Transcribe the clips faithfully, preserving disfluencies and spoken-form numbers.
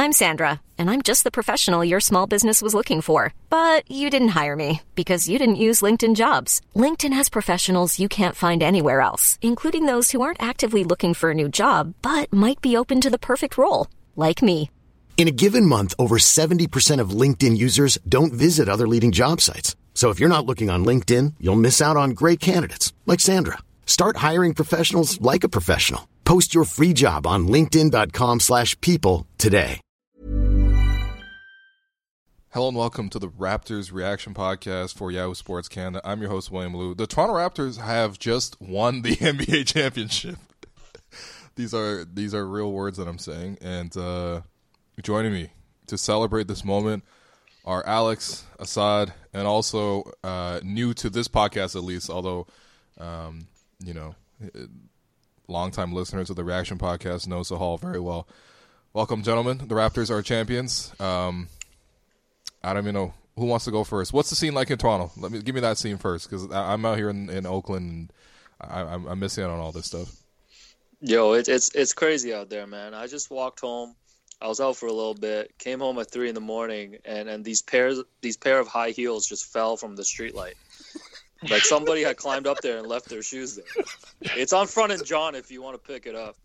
I'm Sandra, and I'm just the professional your small business was looking for. But you didn't hire me because you didn't use LinkedIn Jobs. LinkedIn has professionals you can't find anywhere else, including those who aren't actively looking for a new job, but might be open to the perfect role, like me. In a given month, over seventy percent of LinkedIn users don't visit other leading job sites. So if you're not looking on LinkedIn, you'll miss out on great candidates like Sandra. Start hiring professionals like a professional. Post your free job on linkedin.com slash people today. Hello and welcome to the Raptors Reaction Podcast for Yahoo Sports Canada. I'm your host, William Liu. The Toronto Raptors have just won the N B A championship. These are these are real words that I'm saying. And uh, joining me to celebrate this moment are Alex, Assad, and also uh, new to this podcast at least, although, um, you know, longtime listeners of the Reaction Podcast know Sahal very well. Welcome, gentlemen. The Raptors are champions. Um, I don't even know who wants to go first. What's the scene like in Toronto? Let me give me that scene first, because I'm out here in, in Oakland, and I, I'm, I'm missing out on all this stuff. Yo, it, it's it's crazy out there, man. I just walked home. I was out for a little bit. Came home at three in the morning, and, and these pairs these pair of high heels just fell from the streetlight. Like somebody had climbed up there and left their shoes there. It's on Front and John if you want to pick it up.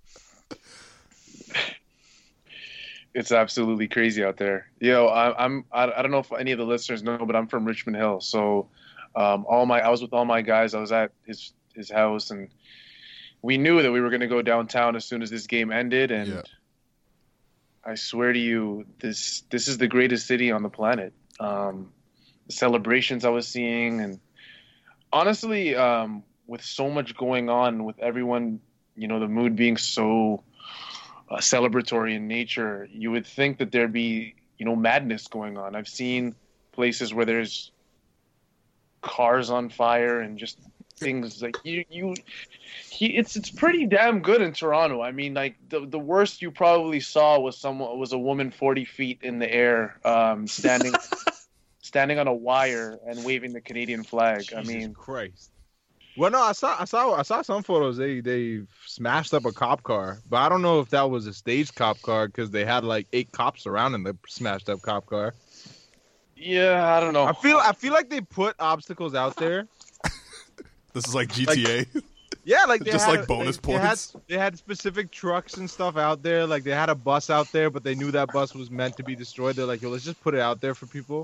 It's absolutely crazy out there. Yo, I, I'm I, I don't know if any of the listeners know, but I'm from Richmond Hill. So um, all my I was with all my guys. I was at his his house, and we knew that we were going to go downtown as soon as this game ended. And yeah. I swear to you, this this is the greatest city on the planet. Um, the celebrations I was seeing, and honestly, um, with so much going on, with everyone, you know, the mood being so uh, celebratory in nature, you would think that there'd be, you know, madness going on. I've seen places where there's cars on fire and just things like you, you, he, it's it's pretty damn good in Toronto. I mean, like the the worst you probably saw was someone was a woman forty feet in the air, um, standing. standing on a wire and waving the Canadian flag. Jesus I mean, Christ. Well, no, I saw, I saw, I saw some photos. They they smashed up a cop car, but I don't know if that was a staged cop car because they had like eight cops surrounding the smashed up cop car. Yeah, I don't know. I feel, I feel like they put obstacles out there. This is like G T A. Like, yeah, like they just had, like bonus they, points. They had, they had specific trucks and stuff out there. Like they had a bus out there, but they knew that bus was meant to be destroyed. They're like, yo, let's just put it out there for people.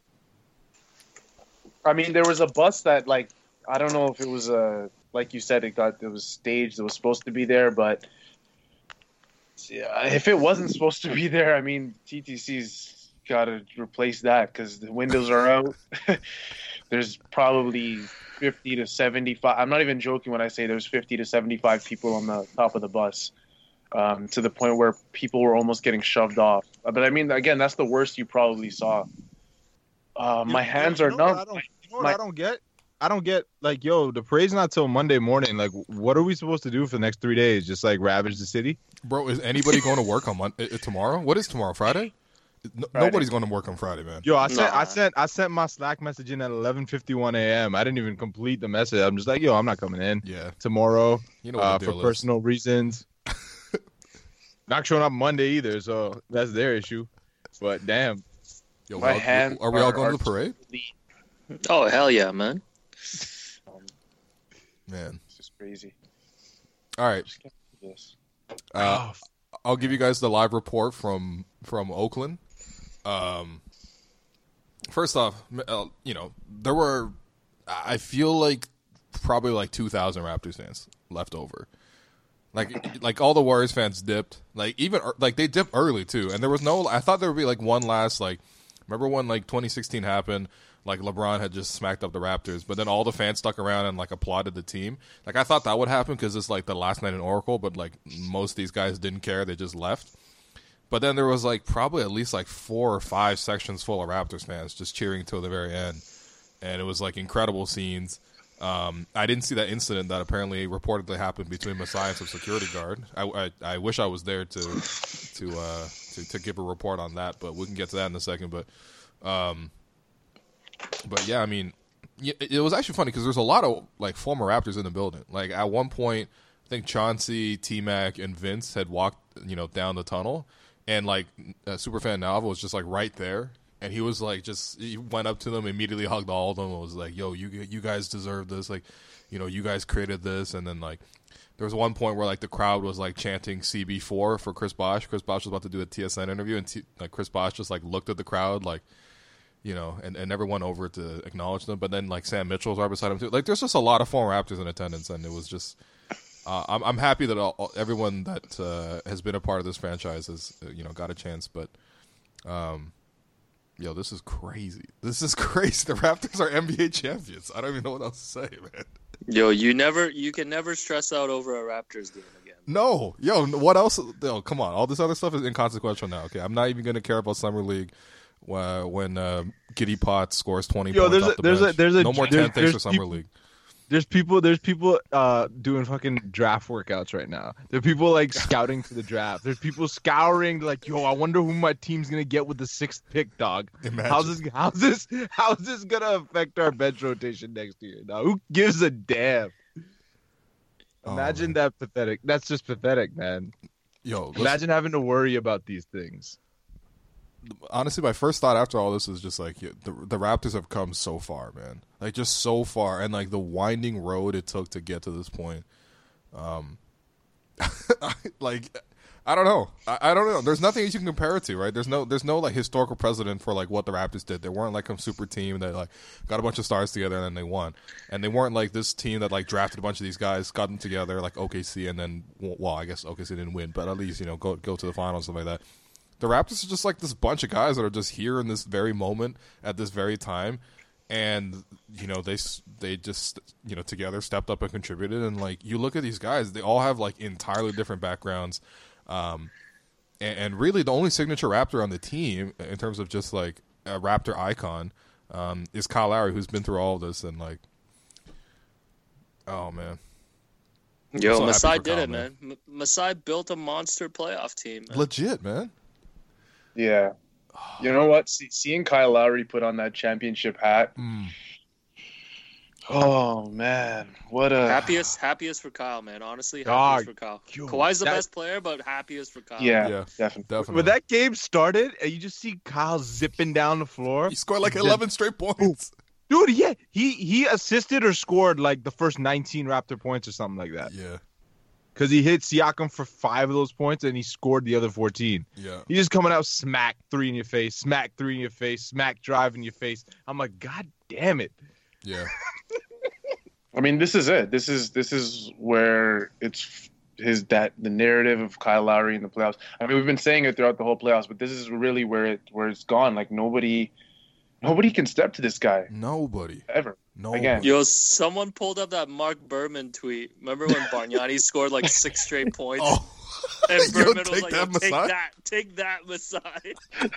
I mean, there was a bus that, like, I don't know if it was a, like you said, it got it was staged. It was supposed to be there, but yeah, if it wasn't supposed to be there, I mean, T T C's got to replace that because the windows are out. There's probably fifty to seventy-five. I'm not even joking when I say there's fifty to seventy-five people on the top of the bus, um, to the point where people were almost getting shoved off. But I mean, again, that's the worst you probably saw. Uh, my you, hands you are know numb. What I don't, you know what my, I don't get? I don't get, like, yo, the parade's not till Monday morning. Like, what are we supposed to do for the next three days? Just, like, ravage the city? Bro, is anybody going to work on Monday, uh, tomorrow? What is tomorrow, Friday? No, Friday? Nobody's going to work on Friday, man. Yo, I sent, Nah. I sent, I sent my Slack message in at eleven fifty-one a.m. I didn't even complete the message. I'm just like, yo, I'm not coming in Yeah. tomorrow You know what uh, the for deal is. personal reasons. Not showing up Monday either, so that's their issue. But damn. Yo, My we all- hands are we all are- going to are the parade? Oh, hell yeah, man. Man. It's just crazy. All right. Just can't do this. Uh, I'll give you guys the live report from from Oakland. Um, first off, uh, you know, there were, I feel like probably like two thousand Raptors fans left over. Like, like all the Warriors fans dipped. Like even like they dipped early too, and there was no. I thought there would be like one last like. Remember when like twenty sixteen happened? Like LeBron had just smacked up the Raptors, but then all the fans stuck around and like applauded the team. Like I thought that would happen because it's like the last night in Oracle, but like most of these guys didn't care; they just left. But then there was like probably at least like four or five sections full of Raptors fans just cheering till the very end, and it was like incredible scenes. Um, I didn't see that incident that apparently reportedly happened between Masai and some security guard. I, I, I wish I was there to to, uh, to to give a report on that, but we can get to that in a second. But um, but yeah, I mean, it, it was actually funny because there's a lot of like former Raptors in the building. Like at one point, I think Chauncey, T-Mac, and Vince had walked you know down the tunnel. and like uh, Superfan Nalva was just like right there, and he was like just he went up to them, immediately hugged all of them, and was like, "Yo, you you guys deserve this. Like, you know, you guys created this." And then like there was one point where like the crowd was like chanting C B four for Chris Bosh. Chris Bosh was about to do a T S N interview, and T- like Chris Bosh just like looked at the crowd like, you know, and, and never went over to acknowledge them. But then like Sam Mitchell was right beside him too. Like there's just a lot of former Raptors in attendance, and it was just. Uh, I'm I'm happy that all, all, everyone that uh, has been a part of this franchise has uh, you know got a chance, but um, yo, this is crazy. This is crazy. The Raptors are N B A champions. I don't even know what else to say, man. Yo, you never, you can never stress out over a Raptors game again. No, yo, what else? Yo, come on. All this other stuff is inconsequential now. Okay, I'm not even gonna care about summer league uh, when uh, Giddy Potts scores twenty Yo, points there's off a, the there's bench. a there's a no more there's, ten things for there's summer people, league. There's people there's people uh, doing fucking draft workouts right now. There are people like scouting for the draft. There's people scouring like, yo, I wonder who my team's gonna get with the sixth pick, dog. Imagine. How's this how's this how's this gonna affect our bench rotation next year? Now who gives a damn? Imagine oh, that pathetic. That's just pathetic, man. Yo, listen. Imagine having to worry about these things. Honestly, my first thought after all this is just like yeah, the the Raptors have come so far, man. Like just so far, and like the winding road it took to get to this point. Um, like I don't know, I, I don't know. There's nothing you can compare it to, right? There's no there's no like historical precedent for like what the Raptors did. They weren't like a super team that like got a bunch of stars together and then they won, and they weren't like this team that like drafted a bunch of these guys, got them together like O K C, and then well, I guess O K C didn't win, but at least you know go go to the finals and stuff like that. The Raptors are just like this bunch of guys that are just here in this very moment at this very time, and you know they they just you know together stepped up and contributed. And like you look at these guys, they all have like entirely different backgrounds, um, and, and really the only signature Raptor on the team in terms of just like a Raptor icon um, is Kyle Lowry, who's been through all of this. And like, oh man. Yo, so Masai did Kyle, it, man. man. M- Masai built a monster playoff team. Man. Legit, man. Yeah. You know what? See, seeing Kyle Lowry put on that championship hat. Mm. Oh man, what a happiest, happiest for Kyle, man. Honestly, Dog, happiest for Kyle. yo, Kawhi's the that- best player, but happiest for Kyle. yeah, Yeah, definitely. Definitely. When that game started, and you just see Kyle zipping down the floor. He scored like Just- eleven straight points. Dude, yeah, he he assisted or scored like the first nineteen Raptor points or something like that. Yeah, Because he hit Siakam for five of those points and he scored the other fourteen. yeah. He's just coming out, smack three in your face, smack three in your face, smack drive in your face. I'm like, God damn it. Yeah. I mean, this is it. This is this is where it's his that the narrative of Kyle Lowry in the playoffs. I mean, we've been saying it throughout the whole playoffs, but this is really where it where it's gone. Like nobody, nobody can step to this guy Nobody. ever. No. Again. Yo, someone pulled up that Mark Berman tweet. Remember when Bargnani scored like six straight points? Oh. And Yo, Berman was take like, that, Yo, take Masai." that, take that, Masai.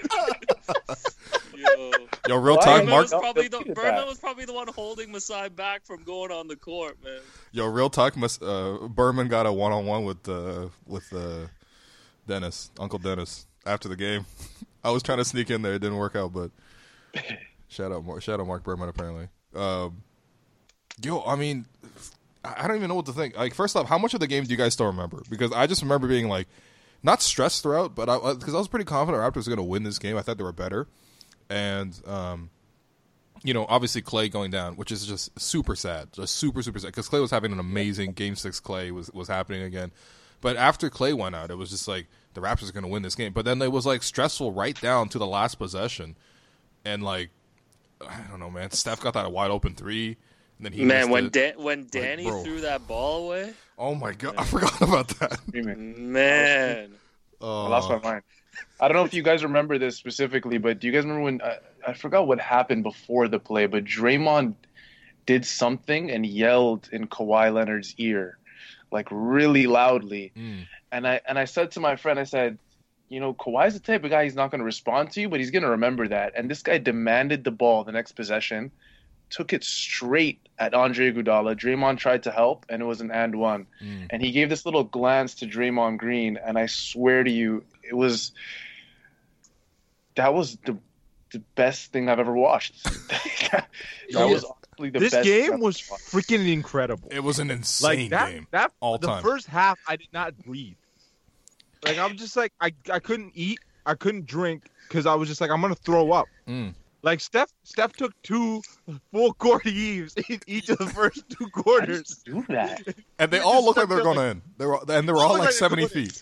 Yo. Yo, real Why? talk, Berman Mark. was, probably the, Don't do Berman that. was probably the one holding Masai back from going on the court, man. Yo, real talk. Mas- uh, Berman got a one-on-one with uh, with uh, Dennis, Uncle Dennis, after the game. I was trying to sneak in there, it didn't work out, but shout out, Mark, shout out, Mark Berman. Apparently, um, yo, I mean, I I don't even know what to think. Like, first off, how much of the game do you guys still remember? Because I just remember being like, not stressed throughout, but I because I was pretty confident Raptors were going to win this game. I thought they were better, and um. You know, obviously Clay going down, which is just super sad, just super super sad. Because Clay was having an amazing game six. Clay was was happening again, but after Clay went out, it was just like the Raptors are going to win this game. But then it was like stressful right down to the last possession, and like I don't know, man. Steph got that wide open three, and then he Man, missed when it. da- when Danny bro. threw that ball away, Oh my god, I forgot about that. Screaming. man. Oh, I lost my mind. I don't know if you guys remember this specifically, but do you guys remember when I, I forgot what happened before the play, but Draymond did something and yelled in Kawhi Leonard's ear, like really loudly. Mm. And I and I said to my friend, I said, you know, Kawhi's the type of guy, he's not going to respond to you, but he's going to remember that. And this guy demanded the ball the next possession, took it straight at Andre Iguodala. Draymond tried to help, and it was an and one. Mm. And he gave this little glance to Draymond Green, and I swear to you, it was that was the the best thing I've ever watched. that Yeah. was honestly the This best game I've was watched. freaking incredible. It was an insane Like that, game. that all the time. first half, I did not breathe. Like I'm just like I I couldn't eat, I couldn't drink because I was just like I'm gonna throw up. Mm. Like Steph, Steph took two full court heaves in each of the first two quarters. Do that. And they They all just look like stuck they're there going like- in. They were, and they were all look like like they're seventy going in. feet.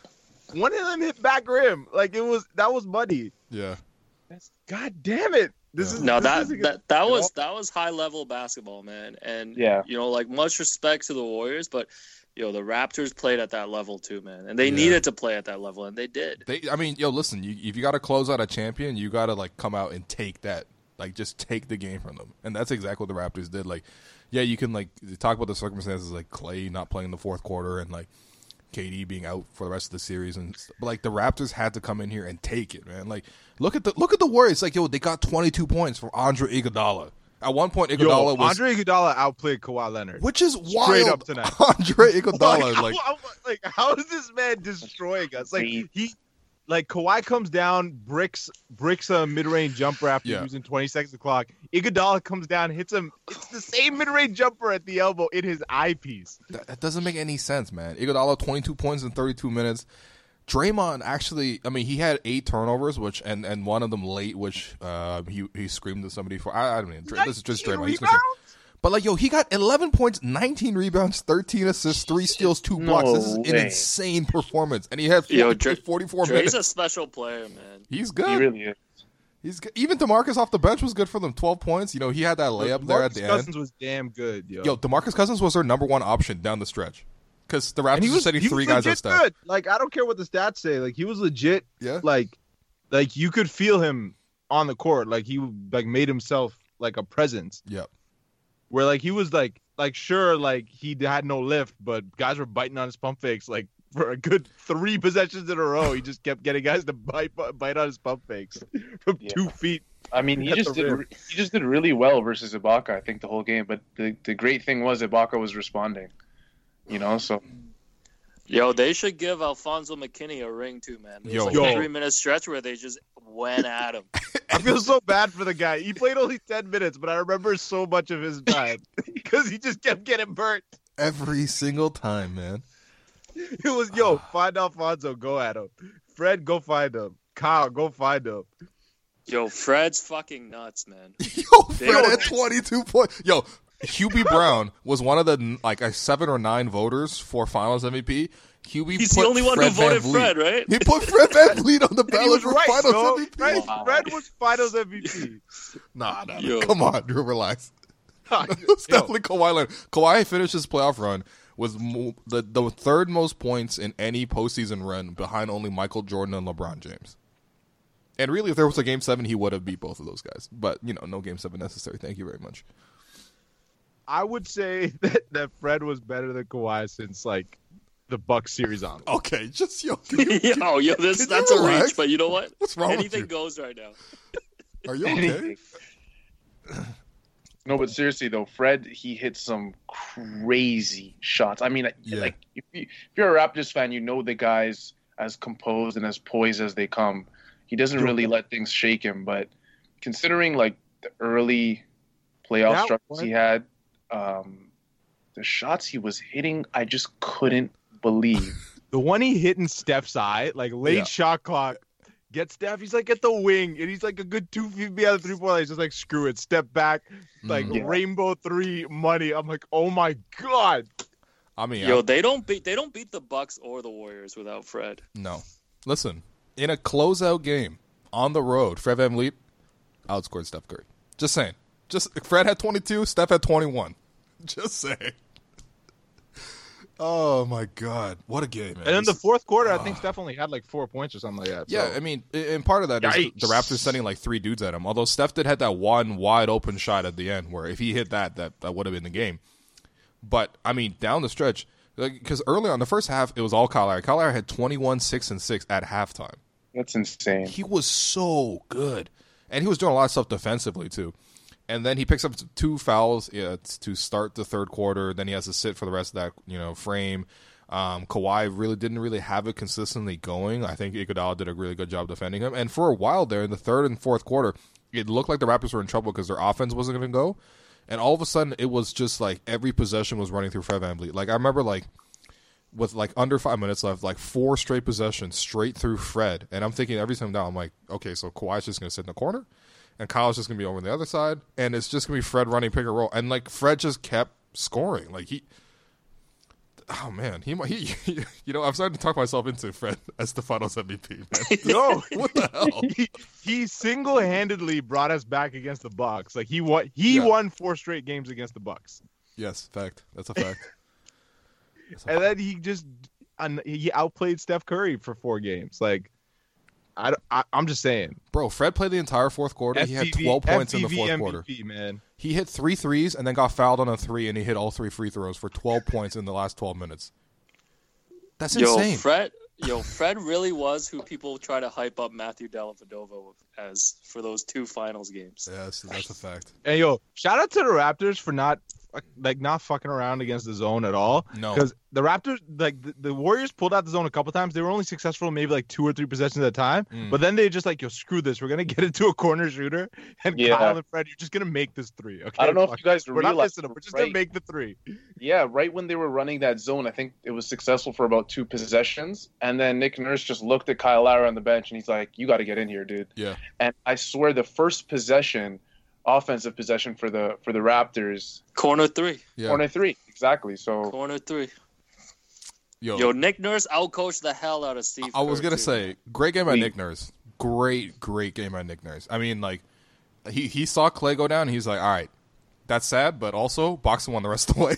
One of them hit back rim. Like it was that was muddy. Yeah. God damn it! This Yeah. is No, this that isn't that that good. was that was high level basketball, man. And Yeah. you know, like much respect to the Warriors, but you know the Raptors played at that level too, man, and they Yeah. needed to play at that level, and they did. They, I mean, yo, listen. You, if you got to close out a champion, you got to like come out and take that, like just take the game from them, and that's exactly what the Raptors did. Like, yeah, you can like talk about the circumstances, like Clay not playing the fourth quarter and like K D being out for the rest of the series, and but like the Raptors had to come in here and take it, man. Like, look at the look at the Warriors. Like, yo, they got twenty-two points from Andre Iguodala. At one point, Yo, Iguodala was, Andre Iguodala outplayed Kawhi Leonard. which is Straight wild. up tonight. Andre Iguodala, how, like, how- like, how is this man destroying us? Like Crazy. he, like Kawhi comes down, bricks bricks a mid range jumper after Yeah. using twenty seconds of clock. Iguodala comes down, hits him. It's the same mid range jumper at the elbow in his eyepiece. That, that doesn't make any sense, man. Iguodala, twenty-two points in thirty-two minutes. Draymond actually, I mean, he had eight turnovers, which and, and one of them late, which uh, he he screamed at somebody for. I, I don't mean, Dray, this is just Draymond. He's gonna say- Rebounds? But like, yo, he got eleven points, nineteen rebounds, thirteen assists, three steals, two No blocks. This is an way. insane performance, and he had Yo, forty, Dre- forty-four Dre's minutes. a special player, man. He's good. He really is. He's good. Even DeMarcus off the bench was good for them. Twelve points. You know, he had that layup there at DeMarcus the Cousins end. was damn good, yo. Yo, DeMarcus Cousins was their number one option down the stretch because the Raptors and he were was setting he three was guys at legit step. good. Like I don't care what the stats say. Like he was legit. Yeah. Like, like you could feel him on the court. Like he like made himself like a presence. Yep. Where like he was like like sure like he had no lift, but guys were biting on his pump fakes like for a good three possessions in a row. He just kept getting guys to bite bite on his pump fakes from Yeah. two feet. I mean, he At just the did. rim. He just did really well versus Ibaka. I think the whole game. But the the great thing was Ibaka was responding. You know, so Yo, they should give Alfonso McKinney a ring too, man. There's Yo. like Yo. a three minute stretch where they just went at him. I feel so bad for the guy. He played only ten minutes, but I remember so much of his time because he just kept getting burnt. Every single time, man. It was yo, find Alfonso, go at him. Fred, go find him. Kyle, go find him. Yo, Fred's fucking nuts, man. Yo, Fred Yo, had twenty-two points. Yo, Hubie Brown was one of the like a seven or nine voters for Finals M V P. Hubie He's put the only one Fred who voted VanVleet. Fred, right? He put Fred VanVleet on the And he ballot was for right, Finals yo. M V P. Fred, Wow. Fred was Finals M V P. Nah, nah, nah. Yo. Come on, Drew, relax. It's Yo, definitely Kawhi Leonard. Kawhi finished his playoff run with mo- the the third most points in any postseason run, behind only Michael Jordan and LeBron James. And really, if there was a game seven, he would have beat both of those guys. But you know, no game seven necessary. Thank you very much. I would say that, that Fred was better than Kawhi since like the Bucks series on. Okay, just yo. Can you, yo, yo, this can that's you a relax? reach, but you know what? What's wrong with Anything you? goes right now. Are you okay? no, but seriously though, Fred he hit some crazy shots. I mean, Yeah. like if, you, if you're a Raptors fan, you know the guy's as composed and as poised as they come. He doesn't really let things shake him. But considering like the early playoff That struggles one- he had, um, the shots he was hitting, I just couldn't believe. The one he hit in Steph's eye, like late Yeah. shot clock, get Steph. He's like at the wing, and he's like a good two feet behind the three point line. He's just like screw it, step back, like Mm. Yeah. rainbow three money. I'm like, oh my god. I mean, Yo, I- they don't beat they don't beat the Bucks or the Warriors without Fred. no. Listen, in a closeout game on the road, Fred VanVleet outscored Steph Curry. Just saying. Just Fred had twenty-two, Steph had twenty-one. Just saying. Oh my God, what a game! Man. And in the fourth quarter, I think Steph only had like four points or something like that. Yeah, so- I mean, i- and part of that is the, the Yikes. Raptors sending like three dudes at him. Although Steph did have that one wide open shot at the end, where if he hit that, that, that would have been the game. But I mean, down the stretch, because early on the first half, it was all Kyle Lowry. Kyle Lowry had twenty-one, six, and six at halftime. That's insane. He was so good, and he was doing a lot of stuff defensively too. And then he picks up two fouls yeah, to start the third quarter. Then he has to sit for the rest of that, you know, frame. Um, Kawhi really didn't really have it consistently going. I think Iguodala did a really good job defending him. And for a while there, in the third and fourth quarter, it looked like the Raptors were in trouble because their offense wasn't going to go. And all of a sudden, it was just like every possession was running through Fred VanVleet. Like I remember, like with like under five minutes left, like four straight possessions straight through Fred. And I'm thinking every time down, I'm like, okay, so Kawhi's just going to sit in the corner, and Kyle's just going to be over on the other side, and it's just going to be Fred running pick and roll. And like Fred just kept scoring. Like he, oh man, he he, he you know, I'm starting to talk myself into Fred as the Finals M V P. Man. No, what the hell? He, he single-handedly brought us back against the Bucks. Like he won, he Yeah. won four straight games against the Bucks. Yes, fact. That's a fact. That's a And fact. then he just un- he outplayed Steph Curry for four games. Like, I, I I'm just saying. Bro, Fred played the entire fourth quarter. He had twelve points in the fourth M V P, quarter. man. He hit three threes and then got fouled on a three, and he hit all three free throws for twelve points in the last twelve minutes. That's Yo, insane. Fred. Yo, Fred really was who people try to hype up Matthew Dellavedova as for those two finals games. Yeah, that's, that's a fact. Hey yo, shout out to the Raptors for not like not fucking around against the zone at all. No. Because the Raptors, like the, the Warriors, pulled out the zone a couple times. They were only successful maybe like two or three possessions at a time. Mm. But then they just like, yo, screw this. We're gonna get into a corner shooter, and Yeah. Kyle and Fred, you're just gonna make this three. Okay. I don't know if Fuck you guys it. We're not realize, missing them. We're just right? gonna make the three. Yeah, right when they were running that zone, I think it was successful for about two possessions, and then Nick Nurse just looked at Kyle Lowry on the bench, and he's like, "You got to get in here, dude." Yeah. And I swear, the first possession, offensive possession for the for the Raptors, Corner three. Yeah. corner three, exactly. So Corner three. Yo, Yo, Nick Nurse outcoached the hell out of Steve. I was Kerr, gonna too. say, great game by Wait. Nick Nurse. Great, great game by Nick Nurse. I mean, like, he he saw Clay go down, and he's like, all right, that's sad, but also boxing won the rest of the way.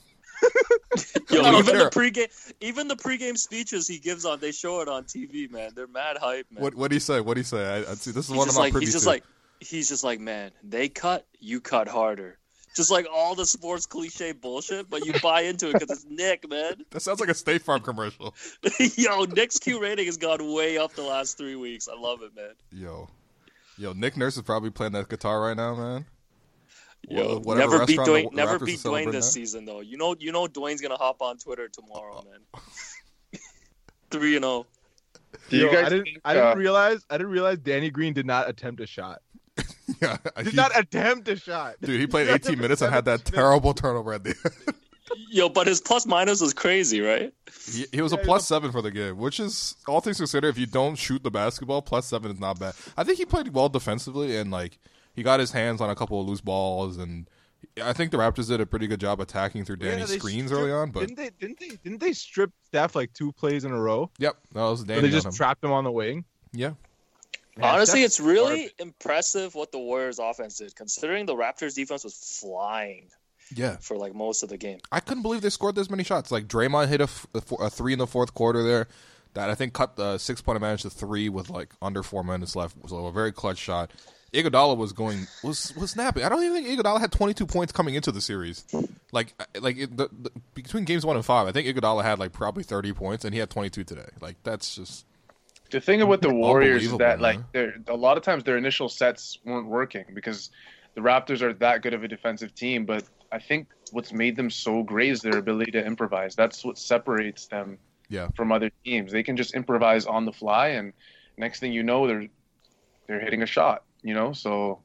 Yo, I don't even care. the pregame, even the pregame speeches he gives on, they show it on T V, man. They're mad hype, man. What what do you say? What do you say? I, I see. This is he's one I'm just not like, privy he's just to. like, he's just like, man, they cut, you cut harder. Just like all the sports cliche bullshit, but you buy into it because it's Nick, man. That sounds like a State Farm commercial. Yo, Nick's Q rating has gone way up the last three weeks. I love it, man. Yo, yo, Nick Nurse is probably playing that guitar right now, man. Yo, Whatever never beat restaurant Dwayne. the Never Raptors beat are celebrating Dwayne this that. season, though. You know, you know, Dwayne's gonna hop on Twitter tomorrow, man. Three and zero. do you Yo, guys I didn't think, I didn't uh, realize I didn't realize Danny Green did not attempt a shot. Yeah, Did he- not attempt a shot. dude, he played eighteen minutes and had that terrible turnover at the end. Yo, but his plus minus was crazy, right? He, he was a plus seven for the game, which is all things considered. If you don't shoot the basketball, plus seven is not bad. I think he played well defensively, and like he got his hands on a couple of loose balls, and I think the Raptors did a pretty good job attacking through Yeah, Danny's they screens stripped- early on. But didn't they didn't they didn't they strip Steph like two plays in a row? yep, that was Or Danny they on just him. trapped him on the wing. Yeah, Man, Honestly, Steph- it's really impressive what the Warriors' offense did, considering the Raptors' defense was flying yeah. for like most of the game. I couldn't believe they scored this many shots. Like Draymond hit a, f- a four- a three in the fourth quarter there, that I think cut the six point advantage to three with like under four minutes left. So a very clutch shot. Iguodala was going was was snapping. I don't even think Iguodala had twenty-two points coming into the series. Like like it, the, the, between games one and five, I think Iguodala had like probably thirty points, and he had twenty-two today. Like that's just The thing with the Warriors is that, Unbelievable, like, man. they're a lot of times their initial sets weren't working because the Raptors are that good of a defensive team. But I think what's made them so great is their ability to improvise. That's what separates them yeah. from other teams. They can just improvise on the fly, and next thing you know, they're they're hitting a shot. You know, so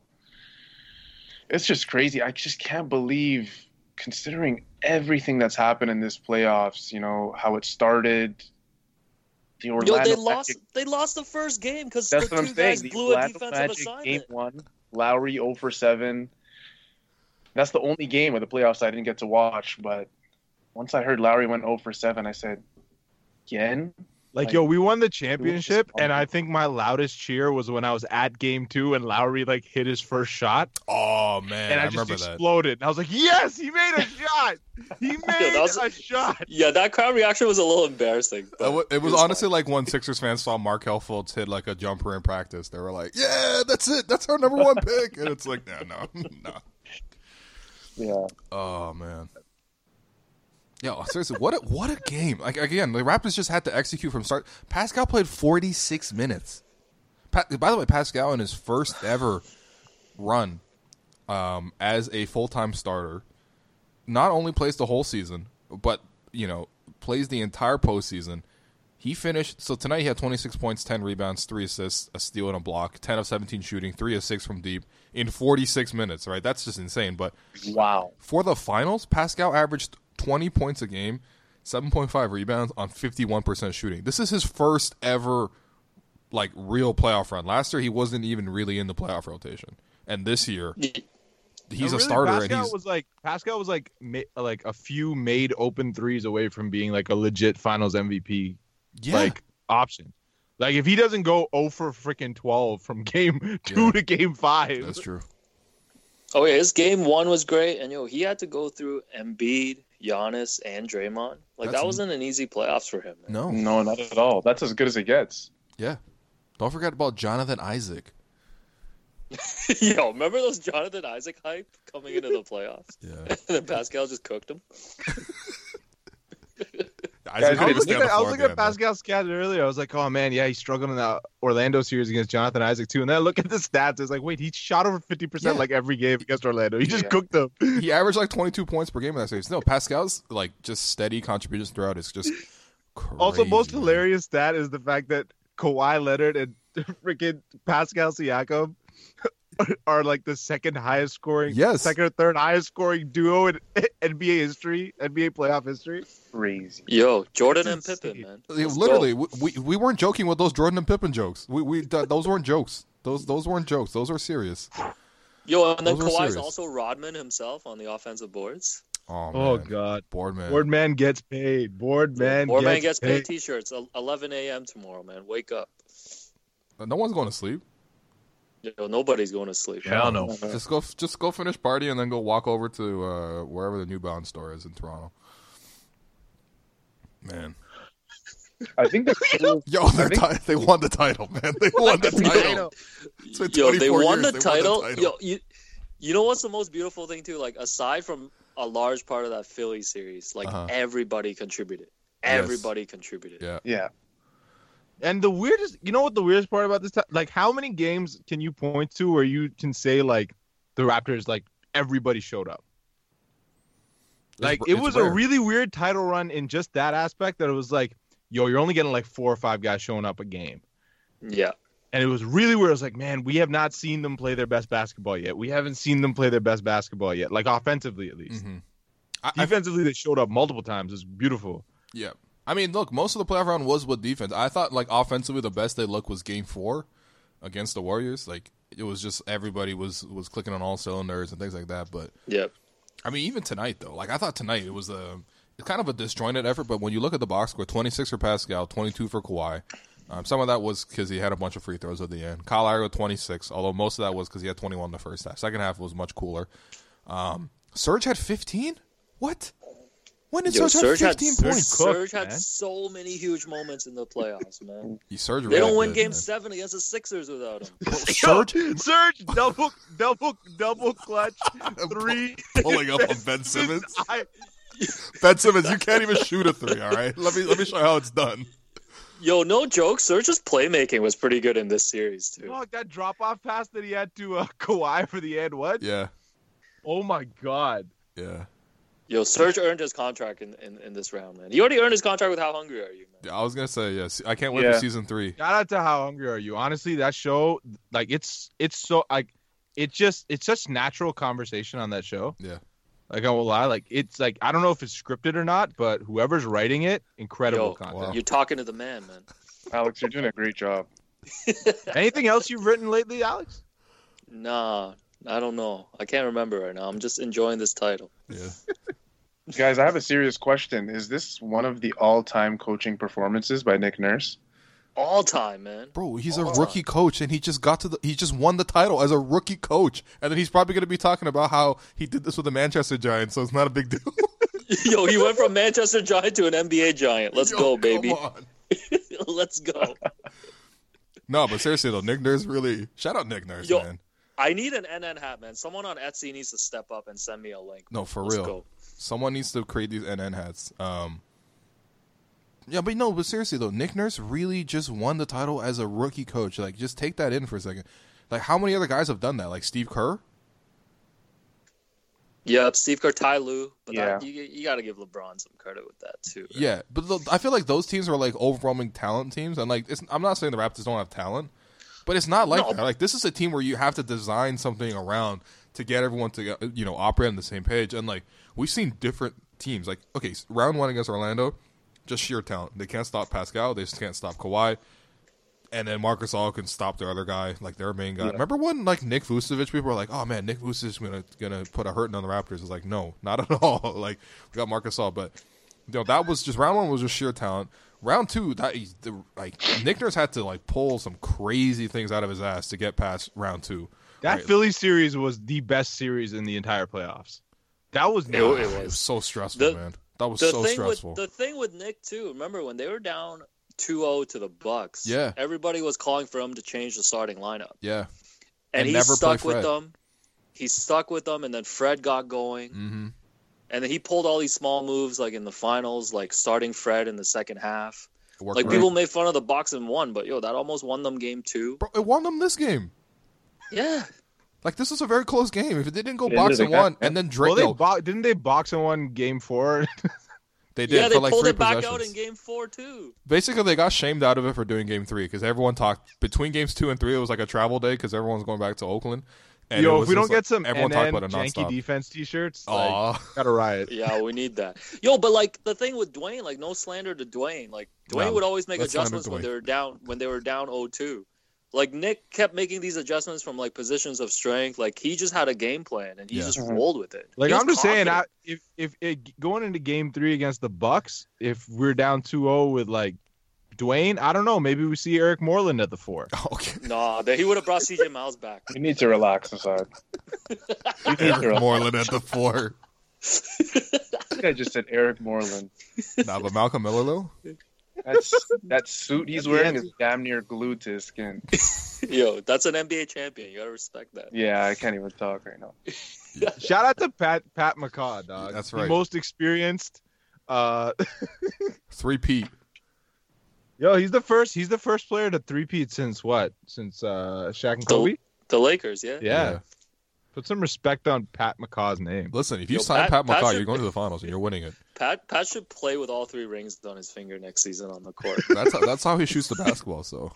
it's just crazy. I just can't believe, considering everything that's happened in this playoffs. You know how it started. The Orlando Yo, they Magic- lost. They lost the first game because the That's two what I'm saying. guys The blew a Orlando defensive Magic assignment. game one, Lowry zero for seven. That's the only game of the playoffs I didn't get to watch. But once I heard Lowry went zero for seven, I said, "Again." Like, Like, yo, we won the championship, fun. and I think my loudest cheer was when I was at game two and Lowry like hit his first shot, Oh man, and I, I, just remember that. exploded. And I was like, yes, he made a shot. He made that was- a shot. Yeah, that crowd reaction was a little embarrassing. But It wa- It was fine. honestly like when Sixers fans saw Markel Fultz hit like a jumper in practice. They were like, "Yeah, that's it. That's our number one pick." And it's like, "No, no, no." Yeah. Oh man. Yo, seriously, what a, what a game! Like again, the Raptors just had to execute from start. Pascal played forty-six minutes. Pa- by the way, Pascal in his first ever run um, as a full-time starter, not only plays the whole season, but you know plays the entire postseason. He finished so tonight. He had twenty-six points, ten rebounds, three assists, a steal, and a block. ten of seventeen shooting, three of six from deep in forty-six minutes. Right, that's just insane. But Wow. for the finals, Pascal averaged twenty points a game, seven point five rebounds on fifty-one percent shooting. This is his first ever like real playoff run. Last year he wasn't even really in the playoff rotation, and this year he's and really, a starter. Pascal and he's was like Pascal was like ma- like a few made open threes away from being like a legit Finals M V P yeah. like option. Like if he doesn't go zero for freaking twelve from game two Yeah. to game five, That's true. Oh yeah, his game one was great, and yo, he had to go through Embiid, Giannis, and Draymond. Like That's that wasn't an easy playoffs for him. Man. No, No, not at all. That's as good as it gets. yeah. Don't forget about Jonathan Isaac. Yo, remember those Jonathan Isaac hype coming into the playoffs? Yeah, And then Pascal just cooked him. Isaac I I couldn't was stay looking, on the at, I was floor looking at again, man. Pascal's stats earlier. I was like, oh man, yeah, he's struggling in that Orlando series against Jonathan Isaac too. And then I look at the stats. It's like, wait, he shot over fifty percent Yeah. like every game against Orlando. He just Yeah. cooked them. He averaged like twenty-two points per game in that series. No, Pascal's like just steady contributions throughout. It's just crazy, Also, most man. hilarious stat is the fact that Kawhi Leonard and freaking Pascal Siakam are like the second highest scoring, Yes. second or third highest scoring duo in N B A history, N B A playoff history. Crazy. Yo, Jordan and That's Pippen, insane. man. Yeah, Let's Literally, go. we, we we weren't joking with those Jordan and Pippen jokes. We we th- those weren't jokes. Those those weren't jokes. Those were serious. Yo, and then Those were Kawhi's serious. also Rodman himself on the offensive boards. Oh, Oh man. God, Boardman. Boardman gets paid. Boardman Boardman gets, gets paid paid. T-shirts. eleven a.m. tomorrow, man. Wake up. No one's going to sleep. Yo, nobody's going to sleep. Hell no. Just go just go finish party and then go walk over to uh, wherever the New Balance store is in Toronto. Man, I think the yo, they're think- ti- they won the title, man. They won the title. It's been Yo, they twenty-four won, years. the They title. won the Yo, you, you know what's the most beautiful thing too? Like aside from a large part of that Philly series, like Uh-huh. everybody contributed. Yes. Everybody contributed. Yeah. yeah. And the weirdest, you know what the weirdest part about this? T- like, how many games can you point to where you can say like the Raptors, like everybody showed up? Like, It's- it it's was rare. a really weird title run in just that aspect that it was like, yo, you're only getting like four or five guys showing up a game. Yeah. And it was really weird. It was like, man, we have not seen them play their best basketball yet. We haven't seen them play their best basketball yet, like offensively at least. Mhm. I, I, Defensively, they showed up multiple times. It's beautiful. yeah. I mean, look, most of the playoff round was with defense. I thought like offensively the best they looked was Game Four against the Warriors. Like it was just everybody was was clicking on all cylinders and things like that. But Yep. I mean, even tonight though, like I thought tonight it was a it's kind of a disjointed effort. But when you look at the box score, twenty-six for Pascal, twenty-two for Kawhi. Um, some of that was because he had a bunch of free throws at the end. Kyle Lowry with twenty-six, although most of that was because he had twenty-one in the first half. Second half was much cooler. Um, Serge had fifteen. What? When did Yo, Serge, Serge have had fifteen points? Serge had man. so many huge moments in the playoffs, man. He Serge They really don't win did, Game man. Seven against the Sixers without him. Serge Yo, Serge, double, double, double clutch, three. pulling up on Ben Simmons. I, Ben Simmons, you can't even shoot a three. All right, let me let me show you how it's done. Yo, no joke. Serge's playmaking was pretty good in this series too. Dog, that drop off pass that he had to uh, Kawhi for the end. What? Yeah, Oh my God. yeah. Yo, Serge earned his contract in, in, in this round, man. He already earned his contract with How Hungry Are You, man? Yeah, I was gonna say yes. I can't wait Yeah. for season three. Shout out to How Hungry Are You. Honestly, that show, like, it's it's so like, it just it's such natural conversation on that show. Yeah. Like I won't lie, like it's like I don't know if it's scripted or not, but whoever's writing it, incredible Yo, content. Wow. You're talking to the man, man. Alex, you're doing a great job. Anything else you've written lately, Alex? Nah, I don't know. I can't remember right now. I'm just enjoying this title. Yeah. Guys, I have a serious question. Is this one of the all-time coaching performances by Nick Nurse? All time, man. Bro, he's a All rookie time. coach, and he just got to the. He just won the title as a rookie coach, and then he's probably going to be talking about how he did this with the Manchester Giants, so it's not a big deal. Yo, he went from Manchester Giant to an N B A Giant. Let's Yo, go, come baby. on. Let's go. No, but seriously though, Nick Nurse really shout out Nick Nurse, Yo, man. I need an N N hat, man. Someone on Etsy needs to step up and send me a link. No, for Let's real. go. Someone needs to create these N N hats. Um, yeah, but no, but seriously though, Nick Nurse really just won the title as a rookie coach. Like, just take that in for a second. Like, how many other guys have done that? Like Steve Kerr. Yep, Steve Kerr, Ty Lue, but Yeah. that, you you got to give LeBron some credit with that too. right? Yeah, but th- I feel like those teams are like overwhelming talent teams, and like it's, I'm not saying the Raptors don't have talent, but it's not like No. that. Like this is a team where you have to design something around to get everyone to you know operate on the same page, and like we've seen different teams. Like, okay, round one against Orlando, just sheer talent. They can't stop Pascal. They just can't stop Kawhi. And then Marc Gasol can stop their other guy, like their main guy. Yeah. Remember when like Nick Vucevic, people were like, "Oh man, Nick Vucevic is gonna gonna put a hurting on the Raptors." It's like, no, not at all. Like we got Marc Gasol, but you know that was just round one was just sheer talent. Round two, that the, like Nick Nurse had to like pull some crazy things out of his ass to get past round two. That right? Philly series was the best series in the entire playoffs. That was it, it, was. it was so stressful, the, man. That was so thing stressful. With, the thing with Nick too. Remember when they were down two oh to the Bucks? Yeah. Everybody was calling for him to change the starting lineup. Yeah. And, and he never stuck play with Fred. them. He stuck with them, and then Fred got going. Mm-hmm. And then he pulled all these small moves, like in the finals, like starting Fred in the second half. Like right. people made fun of the Bucks and won, but yo, that almost won them game two. Bro, it won them this game. Yeah. Like this was a very close game. If it didn't go box and one, and then Drake, well, they bo- didn't they box and one game four? They did. Yeah, they for like pulled three it back possessions. out in game four too. Basically, they got shamed out of it for doing game three because everyone talked between games two and three. It was like a travel day because everyone's going back to Oakland. And Yo, if we don't get like, some everyone N N talked about a janky nonstop defense T-shirts, Aw. like, got a riot. Yeah, we need that. Yo, but like the thing with Dwayne, like no slander to Dwayne. Like Dwayne No, would always make let's slander adjustments when Dwayne. they were down when they were down oh two. Like Nick kept making these adjustments from like positions of strength. Like he just had a game plan and he Yeah. just rolled with it. Like He was I'm just saying, I, confident. if if it, going into Game Three against the Bucks, if we're down two oh with like Dwayne, I don't know. Maybe we see Eric Moreland at the four. Okay. Nah, that he would have brought C J Miles back. You need to relax, Assad. You need to Eric relax. Moreland at the four. This guy just said Eric Moreland. Nah, but Malcolm Miller though. That's that suit he's wearing is damn near glued to his skin. Yo, that's an N B A champion. You gotta respect that. Yeah, I can't even talk right now. Shout out to Pat Pat McCaw, dog. That's The right. most experienced. Uh, Three Pete. yo, he's the first. He's the first player to three-peat since what? Since uh, Shaq and The- Kobe. The Lakers, yeah. Yeah. Yeah. Put some respect on Pat McCaw's name. Listen, if you Yo, sign Pat- Pat, Pat McCaw, should- you're going to the finals and you're winning it. Pat Pat should play with all three rings on his finger next season on the court. That's how, that's how he shoots the basketball. So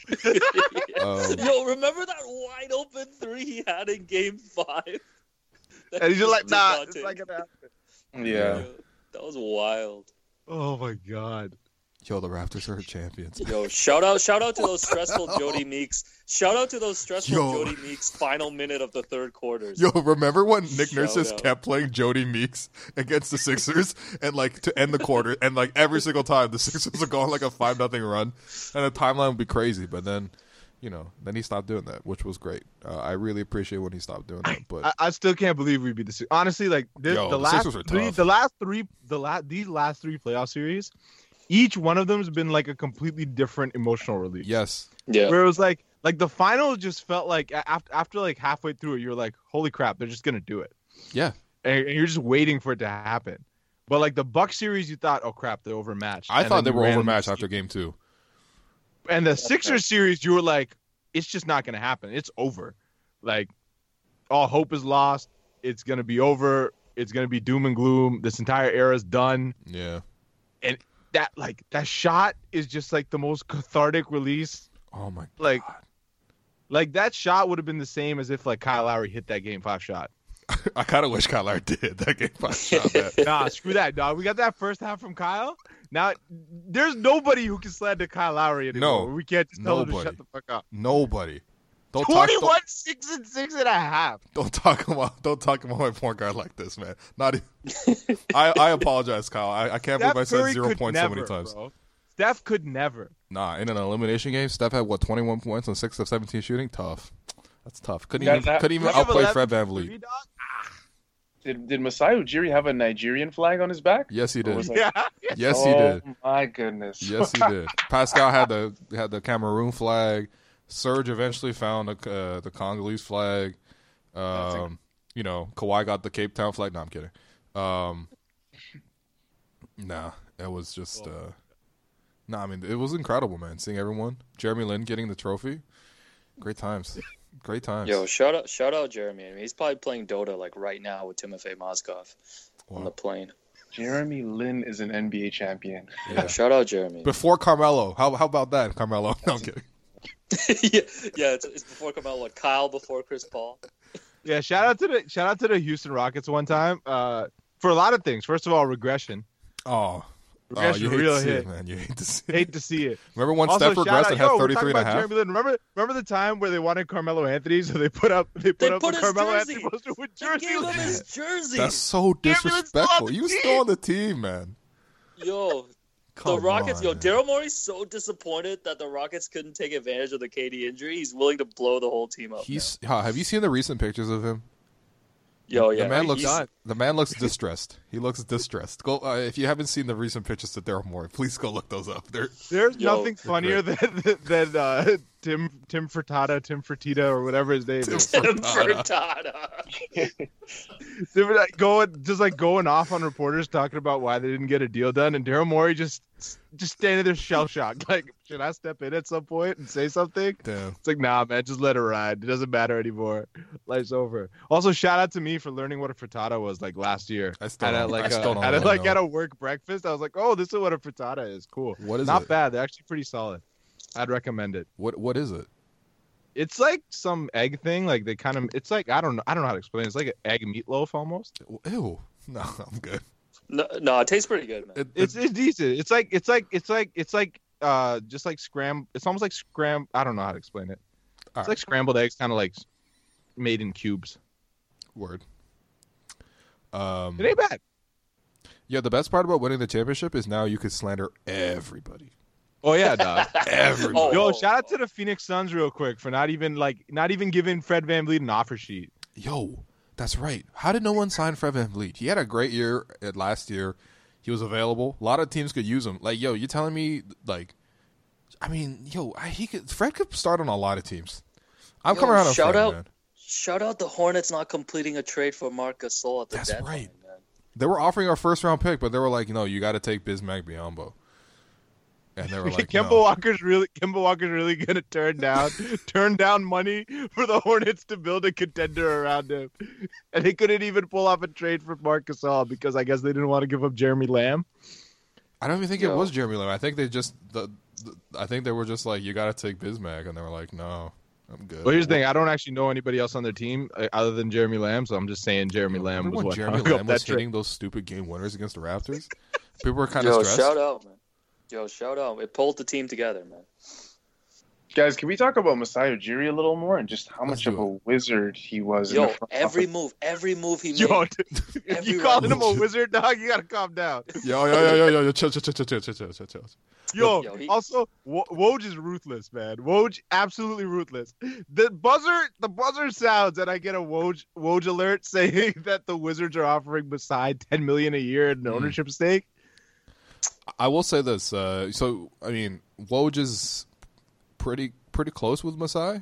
um, Yo, remember that wide open three he had in Game Five? That And he's just like, did nah, not it's take. not gonna happen. Yeah. Yo, that was wild. Oh my god. yo, the Raptors are champions. Yo, shout out, shout out to those stressful Jody Meeks. Shout out to those stressful Yo. Jody Meeks final minute of the third quarters. Yo, remember when Nick Nurse Shout just out. kept playing Jody Meeks against the Sixers and like to end the quarter and like every single time the Sixers are going like a five nothing run and the timeline would be crazy, but then you know then he stopped doing that, which was great. Uh, I really appreciate when he stopped doing that. But I, I still can't believe we beat the Sixers. Honestly, like this, Yo, the the last Sixers were three, tough. the last three, the last these last three playoff series, each one of them has been like a completely different emotional release. yes, Yeah, Where it was like, like the final just felt like after after like halfway through it, you're like, holy crap, they're just gonna do it, yeah, and, and you're just waiting for it to happen. But like the Buck series, you thought, oh crap, they're overmatched. I And thought then they you were ran- overmatched after game two. And the Sixers series, you were like, it's just not gonna happen. It's over. Like all hope is lost. It's gonna be over. It's gonna be doom and gloom. This entire era's done. Yeah. And that like that shot is just like the most cathartic release. Oh my. Like, like that shot would have been the same as if like Kyle Lowry hit that game five shot. I kind of wish Kyle Lowry did that game five shot. Man. Nah, screw that, dog. We got that first half from Kyle. Now there's nobody who can slander Kyle Lowry anymore. No, we can't just tell him to nobody. shut the fuck up. Nobody. Don't talk. Twenty-one, Don't, six and six and a half. don't talk about. Don't talk about my point guard like this, man. Not. Even, I I apologize, Kyle. I, I can't believe I said Curry zero could points so never, many times. bro. Steph could never. Nah, in an elimination game, Steph had what twenty-one points on six of seventeen shooting. Tough. That's tough. Couldn't Yeah, even that- couldn't even Look at outplay eleven Fred Van three, Vliet. dog. Did did Masai Ujiri have a Nigerian flag on his back? Yes, he Or did. was it- Yeah. Yes, oh, he did. my goodness. Yes, he did. Pascal had the had the Cameroon flag. Serge eventually found the uh, the Congolese flag. Um, you know, Kawhi got the Cape Town flag. No, I'm kidding. Um, nah, it was just. Uh, nah, I mean, it was incredible, man. Seeing everyone, Jeremy Lin getting the trophy, great times, great times. yo, shout out, shout out Jeremy. I mean, he's probably playing Dota like right now with Timofey Mozgov on Wow. the plane. Jeremy Lin is an N B A champion. Yeah. Shout out Jeremy. Before Carmelo, how how about that, Carmelo? No, I'm kidding. yeah, yeah, it's, it's before Carmelo. What, Kyle before Chris Paul. Yeah, shout out to the shout out to the Houston Rockets one time. Uh, for a lot of things. First of all, regression. Oh, oh Regression, you hate real to see hit. it, man. You hate to see it. Hate to see it. Remember when Also, Steph shout regressed out- and yo, had we're thirty-three talking and a about half? Jeremy Lin. Remember, remember the time where they wanted Carmelo Anthony, so they put up they put They up put the his Carmelo jersey. Anthony poster with They jersey. gave him on his it. jersey. That's so Jeremy Lin's still on disrespectful. the You was team. still on the team, man. Yo, Come the Rockets, on, yo, man. Daryl Morey's so disappointed that the Rockets couldn't take advantage of the K D injury. He's willing to blow the whole team up. He's. Huh, have you seen the recent pictures of him? Yo, yeah, the man looks. he's- The man looks distressed. He looks distressed. Go uh, if you haven't seen the recent pictures to Daryl Morey, please go look those up. They're There's Yo, nothing funnier than than uh, Tim Tim Furtada, Tim Fertitta, or whatever his name is. Tim Furtada. They were like going just like going off on reporters talking about why they didn't get a deal done, and Daryl Morey just just standing there shell shocked. Like, should I step in at some point and say something? damn. It's like, nah, man, just let it ride. It doesn't matter anymore. Life's over. Also, shout out to me for learning what a frittata was like last year. I still At a, don't- like I a, still don't at a, really like know. at a work breakfast. I was like, oh, this is what a frittata is. Cool. What is Not it? bad. They're actually pretty solid. I'd recommend it. What What is it? It's like some egg thing. Like they kind of. It's like I don't know. I don't know how to explain. it. It's like an egg meatloaf almost. Ew. No, I'm good. No, no, it tastes pretty good, man. It, It's it, it's decent. It's like it's like it's like it's like uh just like scram. It's almost like scram. I don't know how to explain it. It's All right. like scrambled eggs, kind of like made in cubes. word. Um. It ain't bad. Yeah, the best part about winning the championship is now you could slander everybody. Oh yeah, dog. Everybody. Oh. Yo, shout out to the Phoenix Suns real quick for not even like not even giving Fred VanVleet an offer sheet. Yo, that's right. How did no one sign Fred VanVleet? He had a great year at last year. He was available. A lot of teams could use him. Like, yo, you telling me like, I mean, yo, I, he could. Fred could start on a lot of teams. I'm Yo, coming around on shout Fred, out- man. Shout out the Hornets not completing a trade for Marc Gasol at the That's deadline, right. man. They were offering our first round pick, but they were like, no, you got to take Bismack Biyombo. And they were like, Kemba no. Walker's really Kemba Walker's really gonna turn down turn down money for the Hornets to build a contender around him, and they couldn't even pull off a trade for Marc Gasol because I guess they didn't want to give up Jeremy Lamb. I don't even think it Yo. was Jeremy Lin. I think they just, the, the, I think they were just like, you got to take Bismack, and they were like, no, I'm good. Well, here's the thing: I don't actually know anybody else on their team uh, other than Jeremy Lamb, so I'm just saying Jeremy Lamb Remember was when what Jeremy hung up Lamb that was trade. hitting those stupid game winners against the Raptors? People were kind of Yo, stressed. shout out, man. Yo, shout out. It pulled the team together, man. Guys, can we talk about Masai Ujiri a little more and just how Let's much do of a wizard he was? in Yo, the front every office? move, every move he made. Yo, if Every you calling him a round. wizard, dog, you gotta calm down. Yo, yo, yo, yo, yo, yo, chill, chill, chill, chill, chill, chill, chill, chill. Yo, Yo, he- also, Wo- Woj is ruthless, man. Woj, absolutely ruthless. The buzzer, the buzzer sounds, and I get a Woj, Woj alert saying that the Wizards are offering Masai ten million dollars a year in an Mm. ownership stake. I will say this. Uh, so, I mean, Woj is pretty pretty close with Masai,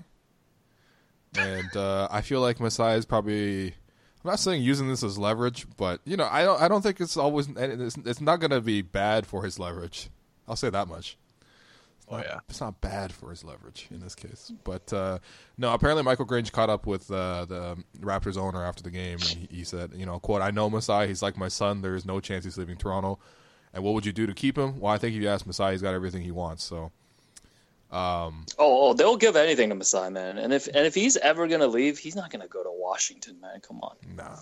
and uh, I feel like Masai is probably. I'm not saying using this as leverage, but you know, I don't. I don't think it's always. It's, it's not going to be bad for his leverage. I'll say that much. It's Oh, not- yeah. it's not bad for his leverage in this case. But uh, no, apparently Michael Grange caught up with uh, the Raptors owner after the game, and he, he said, you know, quote, "I know Masai. He's like my son. There is no chance he's leaving Toronto. And what would you do to keep him? Well, I think if you ask Masai, he's got everything he wants. So, um, Oh, oh, they'll give anything to Masai, man. And if and if he's ever gonna leave, he's not gonna go to Washington, man. Come on. nah,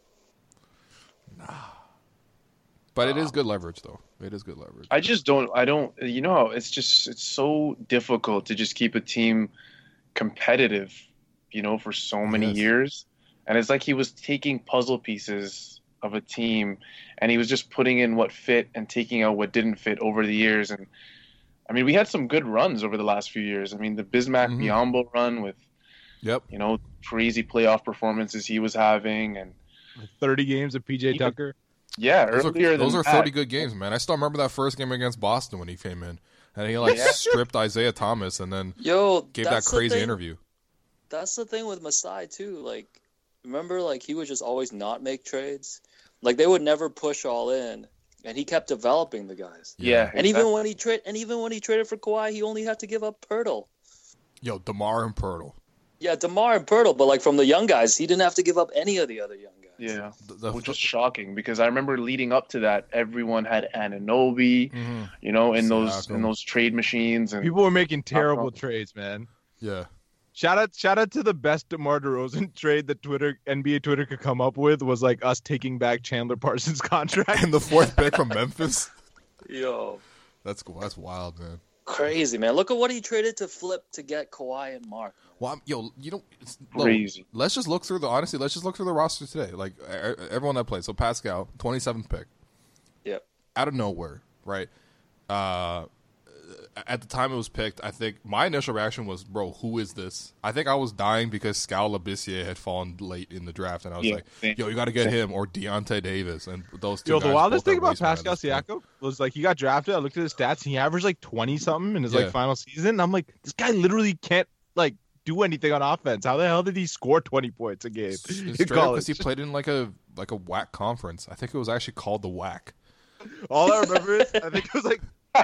nah. But it is good leverage, though. It is good leverage. I just don't. I don't. You know, it's just it's so difficult to just keep a team competitive, you know, for so many Yes. years. And it's like he was taking puzzle pieces of a team, and he was just putting in what fit and taking out what didn't fit over the years. And I mean, we had some good runs over the last few years. I mean, the Bismack Mhm. Biyombo run with, Yep. you know, crazy playoff performances he was having, and thirty games of P J Even- Tucker. yeah, Those are, earlier those than are that, thirty good games, man. I still remember that first game against Boston when he came in. And he, like, Yeah. stripped Isaiah Thomas and then Yo, gave that that's the crazy thing- interview. That's the thing with Masai too. Like, remember, like he would just always not make trades. Like they would never push all in, and he kept developing the guys. Yeah, And even when he trade, and even when he traded for Kawhi, he only had to give up Pirtle. Yo, DeMar and Pirtle. Yeah, DeMar and Pirtle, but like from the young guys, he didn't have to give up any of the other young guys. yeah. The, the, Which was shocking because I remember leading up to that, everyone had Anunoby, Mhm. you know, in those Siakam. in those trade machines, and People were making terrible Uh-oh. trades, man. Yeah. Shout out, shout out to the best DeMar DeRozan trade that Twitter, N B A Twitter could come up with was like us taking back Chandler Parsons' contract And the fourth pick from Memphis. Yo, That's cool. That's wild, man. crazy, man. Look at what he traded to flip to get Kawhi and Mark. Well, I'm, yo, you don't. It's, look, Crazy. let's just look through the. Honestly, let's just look through the roster today. Like e- everyone that played. So Pascal, twenty-seventh pick, Yep. out of nowhere, right? Uh, at the time it was picked, I think my initial reaction was, "Bro, who is this?" I think I was dying because Skal Labissiere had fallen late in the draft, and I was Yeah, like, same. "Yo, you got to get him or Deontay Davis." And those two. Yo, the guys wildest both thing are about waste man at Pascal this point. Siakam was like he got drafted. I looked at his stats and he averaged like twenty something in his Yeah. like final season. I'm like, this guy literally can't like do anything on offense. How the hell did he score twenty points a game It's in straight up college? because he played in like a like a W A C conference. I think it was actually called the W A C. All I remember is I think it was like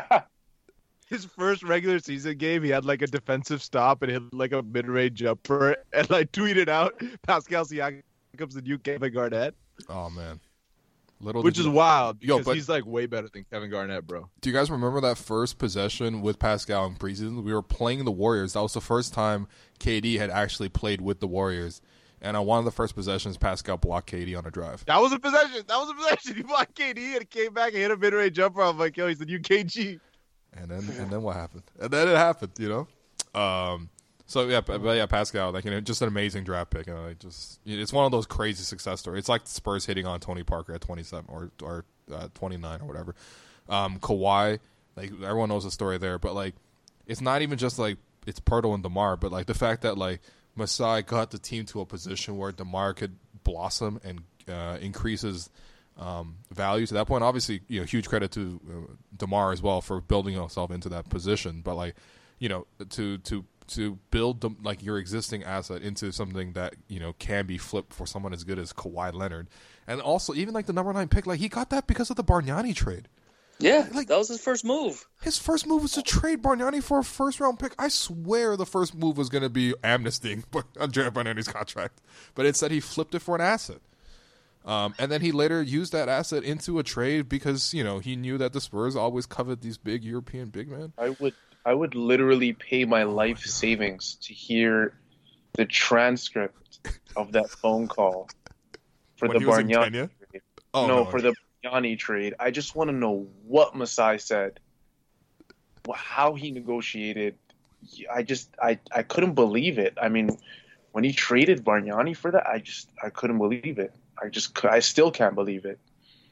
his first regular season game. He had like a defensive stop and hit like a mid-range jumper, and like tweeted out Pascal Siakam's the new Kevin Garnett, Oh man, little which did is you- wild Yo, because but- he's like way better than Kevin Garnett, bro. Do you guys remember that first possession with Pascal in preseason? We were playing the Warriors. That was the first time K D had actually played with the Warriors. And on one of the first possessions, Pascal blocked K D on a drive. That was a possession. That was a possession. He blocked K D and came back and hit a mid-range jumper. I'm like, yo, he's the new K G. And then and then what happened? And then it happened, you know? Um, so, yeah, but yeah, Pascal, like, you know, just an amazing draft pick. You know, like just it's one of those crazy success stories. It's like the Spurs hitting on Tony Parker at twenty-seven or, or uh, twenty-nine or whatever. Um, Kawhi, like, everyone knows the story there. But, like, it's not even just, like, it's Pirtle and DeMar, but, like, the fact that, like, Masai got the team to a position where DeMar could blossom and uh, increase his um, value to that point. Obviously, you know, huge credit to uh, DeMar as well for building himself into that position. But like, you know, to to to build the, like your existing asset into something that you know can be flipped for someone as good as Kawhi Leonard, and also even like the number nine pick, like he got that because of the Bargnani trade. Yeah, Like- that was his first move. His first move was to trade Bargnani for a first round pick. I swear the first move was going to be amnestying Andrea Bargnani's contract, but instead he flipped it for an asset. Um, and then he later used that asset into a trade because you know he knew that the Spurs always coveted these big European big men. I would I would literally pay my life savings to hear the transcript of that phone call for When the he was in Bargnani Kenya? trade. Oh no, for the Bargnani trade. I just want to know what Masai said, wh- how he negotiated. I just I, I couldn't believe it. I mean, when he traded Bargnani for that, I just I couldn't believe it. I just cou- I still can't believe it.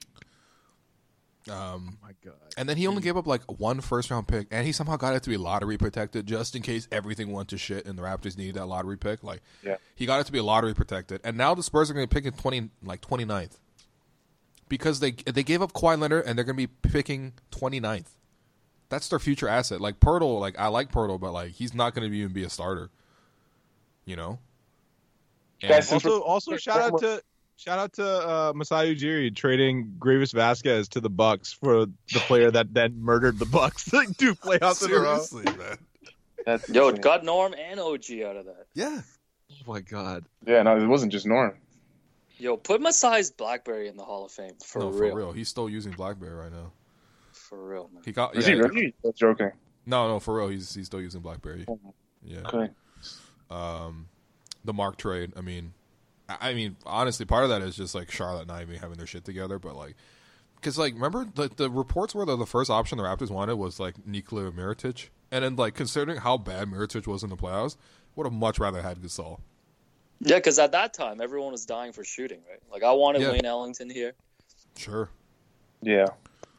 Um, My God. and then he only gave up like one first round pick, and he somehow got it to be lottery protected just in case everything went to shit and the Raptors needed that lottery pick. Like, Yeah. he got it to be lottery protected, and now the Spurs are going to pick in twenty like twenty-ninth because they they gave up Kawhi Leonard and they're going to be picking twenty-ninth. That's their future asset. Like Pirtle, like I like Pirtle, but like he's not going to even be a starter. You know. And- Guys, since Also, we're- also shout out to shout out to uh, Masai Ujiri trading Gravis Vasquez to the Bucks for the player that then murdered the Bucks like two playoffs in a row. seriously, man. That's Yo, insane. it got Norm and O G out of that. Yeah. Oh my God. Yeah, no, it wasn't just Norm. Yo, put Masai's BlackBerry in the Hall of Fame. For no, real. for real. He's still using BlackBerry right now. For real, man. He got Is yeah, he really? That's joking. No, no, for real. He's he's still using BlackBerry. Yeah. Okay. Um, the Mark trade. I mean, I I mean, honestly, part of that is just like Charlotte not even having their shit together. But like, because like, remember the the reports were that the first option the Raptors wanted was like Nikola Mirotic, and then like considering how bad Mirotic was in the playoffs, would have much rather had Gasol. Yeah, because at that time, everyone was dying for shooting, right? Like, I wanted Yeah. Wayne Ellington here. Sure. Yeah.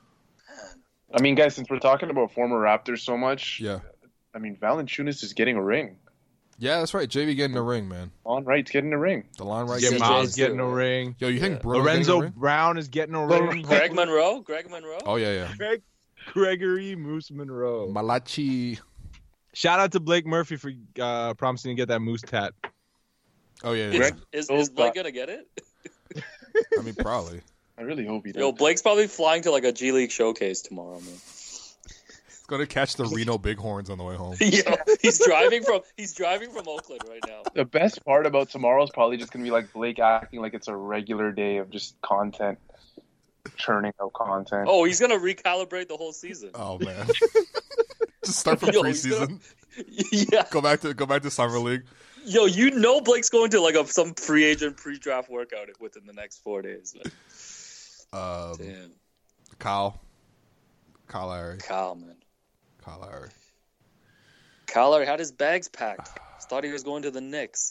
I mean, guys, since we're talking about former Raptors so much, Yeah. I mean, Valanciunas is getting a ring. Yeah, that's right. J V getting a ring, man. On Wright's getting a ring. The line right. Yeah, C J Miles too, getting a right? ring. Yo, you think Yeah. Bruno Lorenzo getting a ring? Brown is getting a ring. Greg Monroe? Greg Monroe? Oh yeah, yeah. Greg, Gregory Moose Monroe. Malachi. Shout out to Blake Murphy for uh, promising to get that moose tat. Oh yeah, yeah. Is, Greg- is, is Blake going to get it? I mean, probably. I really hope he does. Yo, Blake's probably flying to, like, a G League showcase tomorrow, man. He's gonna catch the Reno Bighorns on the way home. Yo, he's driving from he's driving from Oakland right now. The best part about tomorrow is probably just going to be like Blake acting like it's a regular day of just content, churning out content. Oh, he's going to recalibrate the whole season. Oh man. Just start from Yo, he's gonna- preseason. Yeah. Go back to go back to summer league. Yo, you know Blake's going to like a, some free agent pre-draft workout within the next four days. Man. Um, Damn. Kyle, Kyle Lowry, Kyle, man. Kyle Lowry. Kyle Lowry had his bags packed. Thought he was going to the Knicks.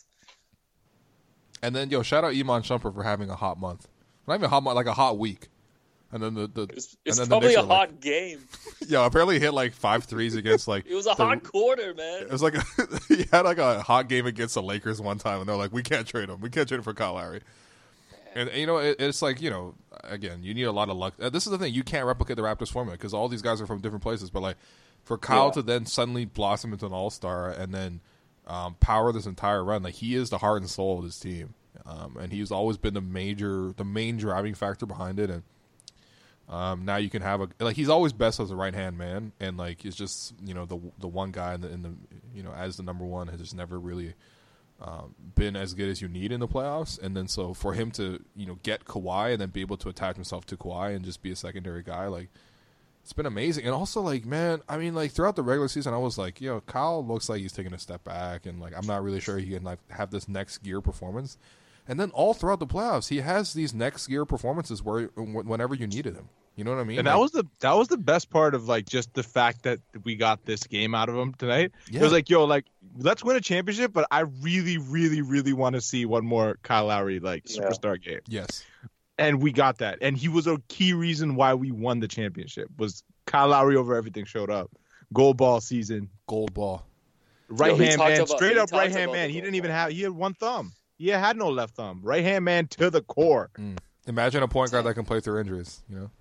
And then yo, shout out Iman Shumpert for having a hot month. Not even a hot month, like a hot week. And then the, the It's, it's and then probably the a Knicks were hot like, game. yo, apparently he hit like five threes against like It was a the- hot quarter, man. It was like a, he had like a hot game against the Lakers one time, and they're like, "We can't trade him. We can't trade him for Kyle Lowry." And you know, it, it's like you know, again, you need a lot of luck. Uh, This is the thing: you can't replicate the Raptors formula because all these guys are from different places. But like, for Kyle Yeah. to then suddenly blossom into an All Star and then um, power this entire run, like he is the heart and soul of this team, um, and he's always been the major, the main driving factor behind it. And um, now you can have a like he's always best as a right hand man, and like he's just you know the the one guy in the, in the you know as the number one has just never really um, been as good as you need in the playoffs. And then so for him to you know get Kawhi and then be able to attach himself to Kawhi and just be a secondary guy, like it's been amazing. And also like man, I mean like throughout the regular season, I was like, yo, Kyle looks like he's taking a step back, and like I'm not really sure he can like have this next gear performance. And then all throughout the playoffs, he has these next gear performances where whenever you needed him. You know what I mean? And that Like- was the that was the best part of like just the fact that we got this game out of him tonight. Yeah. It was like, yo, like let's win a championship, but I really, really, really want to see one more Kyle Lowry like Yeah. superstar game. Yes. And we got that. And he was a key reason why we won the championship. Was Kyle Lowry over everything showed up. Gold ball season. Gold ball. Right he hand talked man. about- straight he up talked right hand about man. the He gold didn't even ball. have he had one thumb. He had no left thumb. Right hand man to the core. Imagine a point guard that can play through injuries, you know?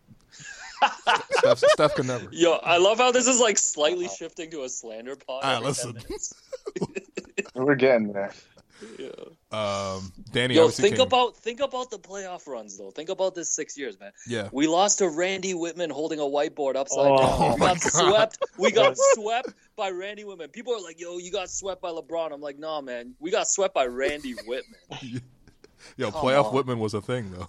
Steph, Steph can never. Yo, I love how this is like slightly shifting to a slander pod. Ah, every listen. ten minutes. We're getting there. Yeah. Um, Danny, Yo, obviously think came- about think about the playoff runs though. Think about this six years, man. Yeah. We lost to Randy Whitman holding a whiteboard upside Oh, down. We my got God. swept. We got swept by Randy Whitman. People are like, "Yo, you got swept by LeBron." I'm like, "Nah, man. We got swept by Randy Whitman." Yo, Come playoff on. Whitman was a thing, though.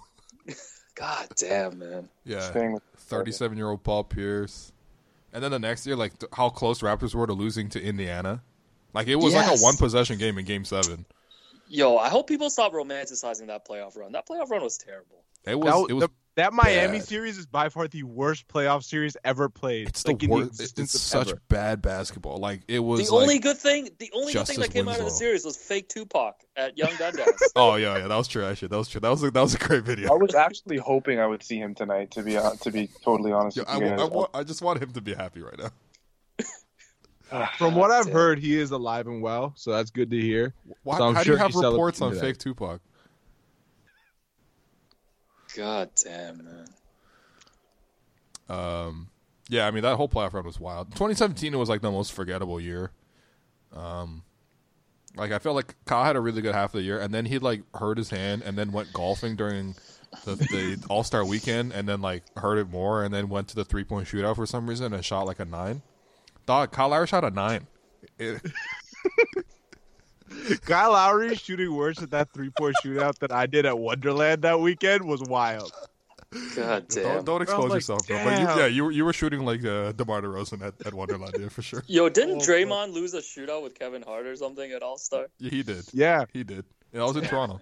God damn, man. Yeah. Thing. thirty-seven-year-old Paul Pierce. And then the next year, like, th- how close Raptors were to losing to Indiana. Like, it was like Yes. a one-possession game in Game seven. Yo, I hope people stop romanticizing that playoff run. That playoff run was terrible. It was, That, was, it was the, that Miami bad. series is by far the worst playoff series ever played. It's like, the in the worst. existence It's of such ever. bad basketball. Like, it was The like, only good thing, the only good thing Justice that came out of the Winslow. series was fake Tupac at Young Dundas. Oh, yeah, yeah. That was true, actually. That was true. That was a, that was a great video. I was actually hoping I would see him tonight. To be uh, to be totally honest Yo, with I, you wa- guys. I, want, I just want him to be happy right now. From what I've Damn. heard, he is alive and well, so that's good to hear. Why, So I'm how sure do you have he's reports on celebrating fake Tupac? God damn, man. Um, yeah, I mean that whole playoff run was wild. twenty seventeen was like the most forgettable year. Um, like I felt like Kyle had a really good half of the year, and then he like hurt his hand, and then went golfing during the, the All Star weekend, and then like hurt it more, and then went to the three point shootout for some reason and shot like a nine. Dog, Kyle Lowry shot a nine. It- Kyle Lowry shooting worse at that three-point shootout than I did at Wonderland that weekend was wild. God damn. don't don't expose like, yourself, bro. But you, damn. yeah, you were you were shooting like uh, DeMar DeRozan at, at Wonderland, yeah, for sure. Yo, didn't Draymond lose a shootout with Kevin Hart or something at All Star? Yeah, he did. Yeah, He did. Yeah, I was in Toronto.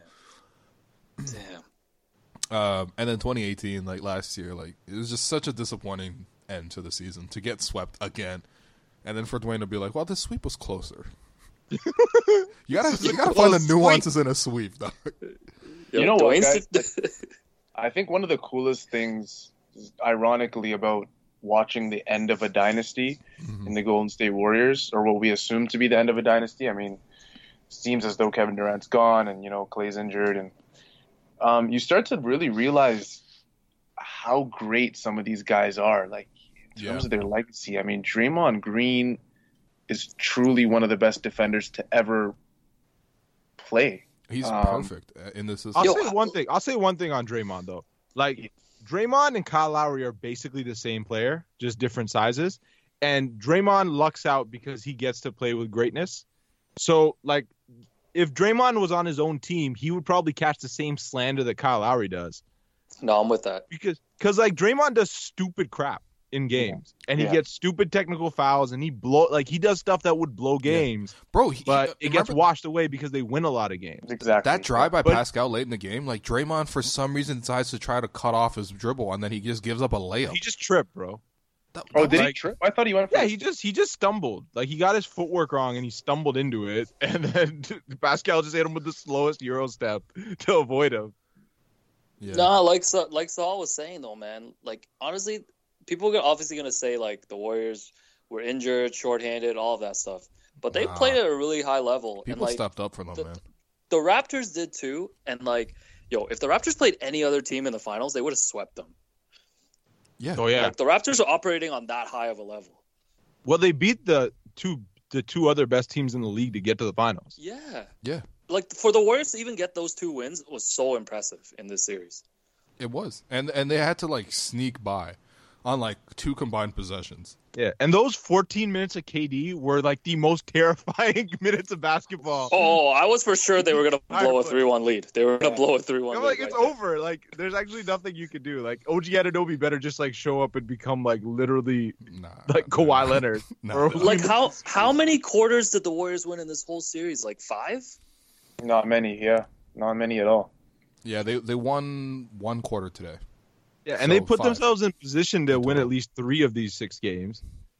Damn. Um, and then twenty eighteen, like last year, like it was just such a disappointing end to the season to get swept again, and then for Dwayne to be like, "Well, this sweep was closer." you gotta, you gotta find the nuances in a sweep, dog. Yo, You know what, Dwayne's- guys? I think one of the coolest things, ironically, about watching the end of a dynasty in the Golden State Warriors, or what we assume to be the end of a dynasty. I mean, it seems as though Kevin Durant's gone, and you know Clay's injured, and um, you start to really realize how great some of these guys are. Like in terms Yeah. of their legacy. I mean, Draymond Green is truly one of the best defenders to ever play. He's Um, perfect in this system. I'll Yo, say one thing. I'll say one thing on Draymond though. Like Draymond and Kyle Lowry are basically the same player, just different sizes. And Draymond lucks out because he gets to play with greatness. So like, if Draymond was on his own team, he would probably catch the same slander that Kyle Lowry does. No, I'm with that. Because because like Draymond does stupid crap in games, and he Yeah. gets stupid technical fouls, and he blow like he does stuff that would blow games, Bro, he, but uh, it gets remember washed away because they win a lot of games. Exactly. that drive by But- Pascal late in the game. Like Draymond, for some reason, decides to try to cut off his dribble, and then he just gives up a layup. He just tripped, bro. That- Oh, that did was- he trip? I thought he went. For Yeah, the- he just he just stumbled. Like he got his footwork wrong and he stumbled into it, and then Pascal just hit him with the slowest Euro step to avoid him. Yeah. No, like Sa- like Saul was saying though, man. Like honestly, people are obviously gonna say like the Warriors were injured, shorthanded, all of that stuff. But they Nah. played at a really high level, and People like stepped up for them, the- man. the Raptors did too. And like, yo, if the Raptors played any other team in the finals, they would have swept them. Yeah. Oh yeah. Like the Raptors are operating on that high of a level. Well, they beat the two the two other best teams in the league to get to the finals. Yeah, Yeah. like for the Warriors to even get those two wins was so impressive in this series. It was, and and they had to like sneak by on like two combined possessions. Yeah, and those fourteen minutes of K D were like the most terrifying minutes of basketball. Oh, I was for sure they were gonna blow a Right. three one lead. They were gonna blow a three one I'm lead. like, it's right there. over. Like, there's actually nothing you can do. Like, O G Anunoby better just like show up and become like literally Nah, like Kawhi Leonard. Nah, Or- nah. Like how how many quarters did the Warriors win in this whole series? Like five? Not many. Yeah, not many at all. Yeah, they they won one quarter today. Yeah, and they So, put five. themselves in position to In win total. at least three of these six games.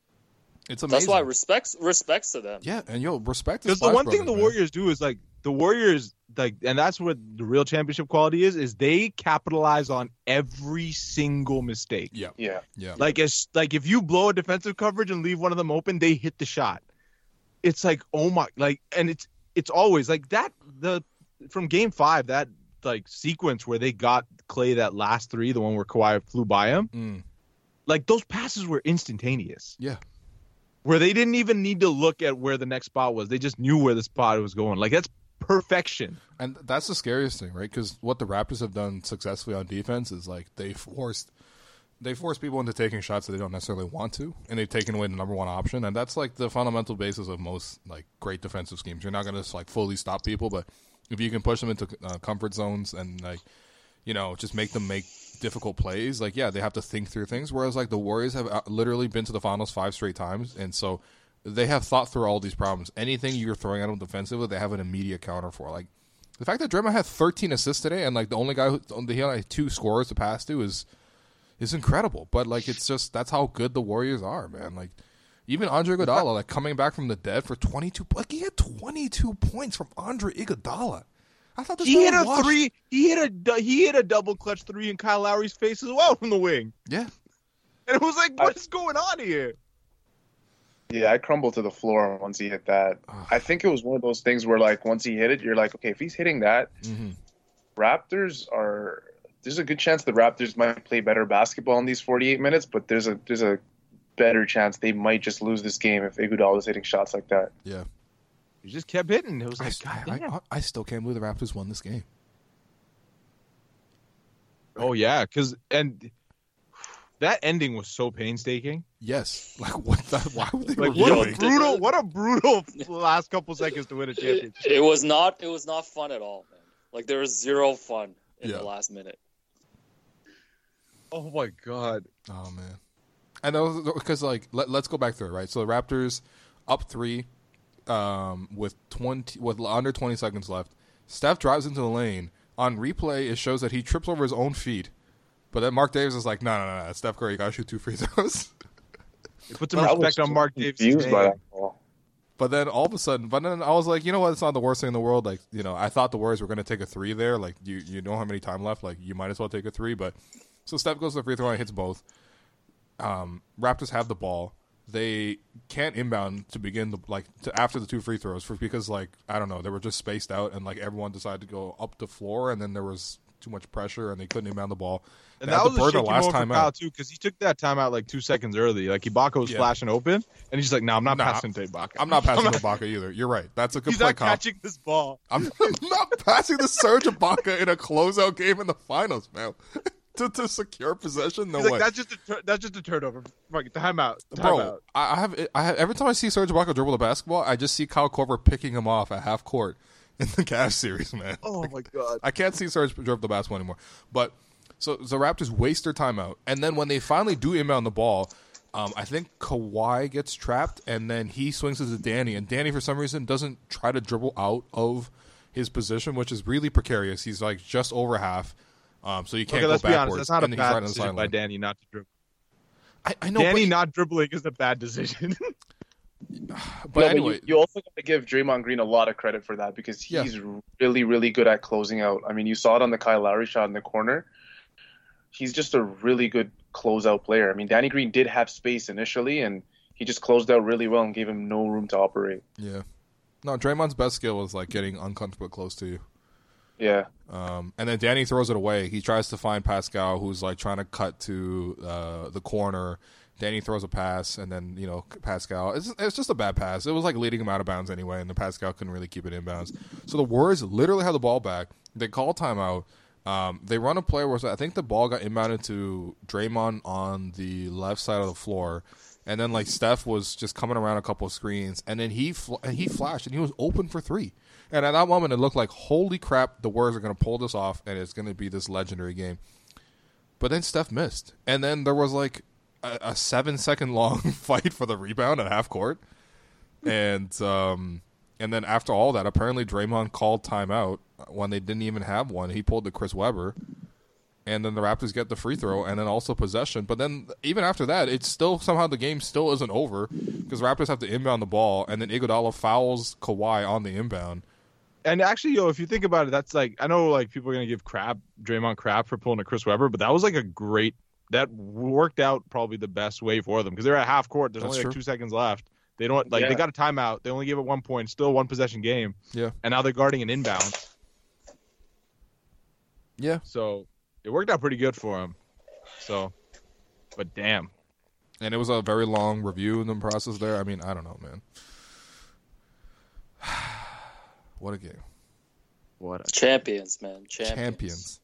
It's amazing. That's why respects respects to them. Yeah, and yo, respect. Because Because the one thing the Warriors do is like the Warriors like, and that's what the real championship quality is. Is they capitalize on every single mistake. Yeah, Yeah. yeah. Like as like if you blow a defensive coverage and leave one of them open, they hit the shot. It's like oh my like, and it's it's always like that. The from game five that like sequence where they got Clay that last three, the one where Kawhi flew by him. Mm. Like those passes were instantaneous. Yeah. Where they didn't even need to look at where the next spot was. They just knew where the spot was going. Like that's perfection. And that's the scariest thing, right? Because what the Raptors have done successfully on defense is like they forced they force people into taking shots that they don't necessarily want to, and they've taken away the number one option. And that's like the fundamental basis of most like great defensive schemes. You're not going to just like fully stop people, but if you can push them into uh, comfort zones and like you know just make them make difficult plays, like yeah, they have to think through things. Whereas like the Warriors have uh, literally been to the finals five straight times, and so they have thought through all these problems. Anything you're throwing at them defensively, they have an immediate counter for. Like the fact that Draymond had thirteen assists today, and like the only guy who he had like, two scorers to pass to is is incredible. But like it's just that's how good the Warriors are, man. Like even Andre Iguodala, like coming back from the dead for twenty-two, like he had twenty-two points from Andre Iguodala. I thought this He guy hit a was washed. three. He hit a du- he hit a double clutch three in Kyle Lowry's face as well from the wing. Yeah, And it was like, what is going on here? Yeah, I crumbled to the floor once he hit that. I think it was one of those things where, like, once he hit it, you're like, okay, if he's hitting that, mm-hmm. Raptors are. There's a good chance the Raptors might play better basketball in these forty-eight minutes, but there's a there's a better chance they might just lose this game if Iguodala is hitting shots like that. yeah. He just kept hitting. It was I, like, God I, damn. I, I still can't believe the Raptors won this game. Oh yeah, because and that ending was so painstaking. Yes, like what? The, why would they? Like reveal what it? a brutal, what a brutal last couple seconds to win a championship. It, it was not it was not fun at all, man. Like there was zero fun in Yeah. the last minute. Oh my God. Oh man, and that was because like let, let's go back through it, right? So the Raptors up three, um, with twenty with under twenty seconds left. Steph drives into the lane. On replay, it shows that he trips over his own feet, but then Mark Davis is like, no, no, no, no, Steph Curry, you gotta shoot two free throws. Put some I was respect on Mark Davis' confused by name. that call. But then all of a sudden, but then I was like, you know what? It's not the worst thing in the world. Like, you know, I thought the Warriors were going to take a three there. Like, you you don't have any time left. Like, you might as well take a three. But so Steph goes to the free throw and hits both. Um, Raptors have the ball. They can't inbound to begin the like to after the two free throws for because like I don't know they were just spaced out and like everyone decided to go up the floor and then there was too much pressure and they couldn't inbound the ball. And They that had was to a burn shaky the last moment for time Kyle out. too, because he took that timeout like two seconds early. Like Ibaka was Yeah. flashing open, and he's just like, "No, I'm not Nah, passing to Ibaka. I'm not passing to Ibaka either. You're right. That's a good He's play not call. catching this ball." I'm not passing the Serge Ibaka in a closeout game in the finals, man. to, to secure possession, no He's way. like, "That's just a tur- that's just a turnover. Fuck it, timeout, timeout." Bro, I I have, I have every time I see Serge Ibaka dribble the basketball, I just see Kyle Korver picking him off at half court in the Cavs series, man. Oh my God. I can't see Serge dribble the basketball anymore. But so the Raptors waste their timeout, and then when they finally do inbound the ball, Um, I think Kawhi gets trapped, and then he swings it to Danny, and Danny for some reason doesn't try to dribble out of his position, which is really precarious. He's like just over half, um, so you can't Okay, go let's backwards. be honest. That's not a and then he's bad right on the decision by sideline. Danny not to dribble. I, I know, Danny but, not dribbling is a bad decision. but No, anyway, you, you also got to give Draymond Green a lot of credit for that because he's Yeah. really, really good at closing out. I mean, you saw it on the Kyle Lowry shot in the corner. He's just a really good closeout player. I mean, Danny Green did have space initially, and he just closed out really well and gave him no room to operate. yeah, no, Draymond's best skill was like getting uncomfortable close to you. Yeah. Um, and then Danny throws it away. He tries to find Pascal, who's like trying to cut to uh, the corner. Danny throws a pass, and then you know Pascal. It's it's just a bad pass. It was like leading him out of bounds anyway, and the Pascal couldn't really keep it in bounds. So the Warriors literally had the ball back. They call timeout. Um, they run a play where I think the ball got inbounded to Draymond on the left side of the floor, and then like Steph was just coming around a couple of screens, and then he fl- and he flashed, and he was open for three. And at that moment, it looked like, holy crap, the Warriors are going to pull this off, and it's going to be this legendary game. But then Steph missed, and then there was like a, a seven-second long fight for the rebound at half court, and um, and then after all that, apparently Draymond called timeout when they didn't even have one. He pulled the Chris Webber, and then the Raptors get the free throw, and then also possession. But then even after that, it's still somehow the game still isn't over because Raptors have to inbound the ball, and then Iguodala fouls Kawhi on the inbound. And actually, yo, if you think about it, that's like, I know like people are gonna give crap, Draymond crap for pulling a Chris Webber, but that was like a great, that worked out probably the best way for them because they're at half court. There's That's only like true. two seconds left. They don't like Yeah. they got a timeout. They only gave it one point, still one possession game, Yeah, and now they're guarding an inbound. yeah. So it worked out pretty good for him. So, but damn, And it was a very long review in the process there. I mean, I don't know, man. What a game. what? A, Champions, man. Champions. Champions.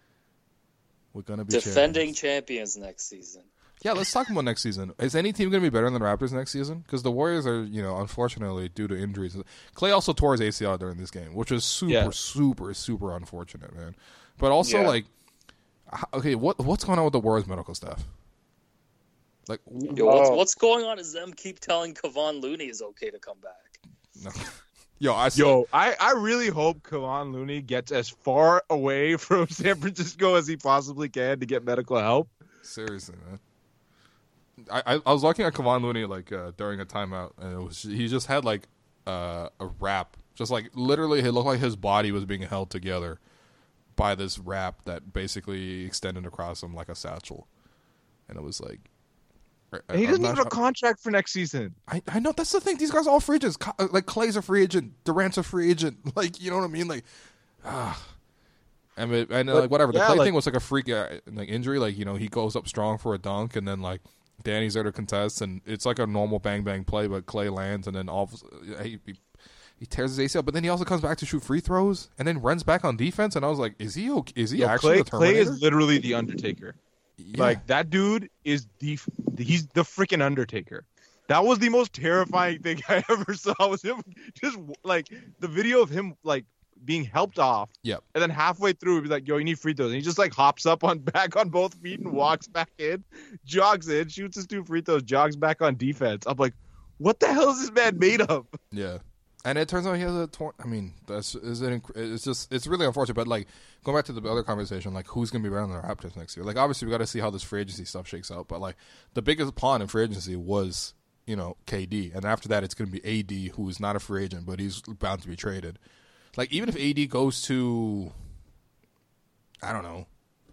We're going to be Defending champions. champions next season. Yeah, let's talk about next season. Is any team going to be better than the Raptors next season? Because the Warriors are, you know, unfortunately, due to injuries. Clay also tore his A C L during this game, which is super, Yeah. super, super unfortunate, man. But also, Yeah. like, h- okay, what what's going on with the Warriors medical staff? Like, w- Yo, what's, Oh. what's going on is them keep telling Kevon Looney is okay to come back. no. Yo, I saw, yo, I, I really hope Kevon Looney gets as far away from San Francisco as he possibly can to get medical help. seriously, man. I, I I was looking at Kevon Looney like uh, during a timeout, and it was he just had like uh, a wrap, just like literally, it looked like his body was being held together by this wrap that basically extended across him like a satchel, and it was like I, And he I'm doesn't not- even have a contract for next season. I, I know that's the thing. These guys are all free agents. Ka- Like Clay's a free agent, Durant's a free agent. Like you know what I mean? Like, ah. I mean, and uh, But, like whatever. The yeah, Clay like- thing was like a freak uh, like injury. Like you know, he goes up strong for a dunk, and then like Danny's there to contest, and it's like a normal bang bang play, but Clay lands, and then all of, a- he, he he tears his A C L. But then he also comes back to shoot free throws, and then runs back on defense. And I was like, is he okay? Is he Yo, actually Clay, the Clay Terminator? is literally the Undertaker. Yeah. Like that dude is the he's the freaking Undertaker. That was the most terrifying thing I ever saw. Was him just like the video of him like being helped off. Yep. And then halfway through, he's like, "Yo, you need free throws." And he just like hops up on back on both feet and walks back in, jogs in, shoots his two free throws, jogs back on defense. I'm like, what the hell is this man made of? Yeah, and it turns out he has a torn. I mean, that's is it. inc- It's just it's really unfortunate. But like going back to the other conversation, like who's going to be better than the Raptors next year? Like obviously we got to see how this free agency stuff shakes out. But like the biggest pawn in free agency was you know K D, and after that it's going to be A D, who is not a free agent, but he's bound to be traded. Like even if A D goes to, I don't know.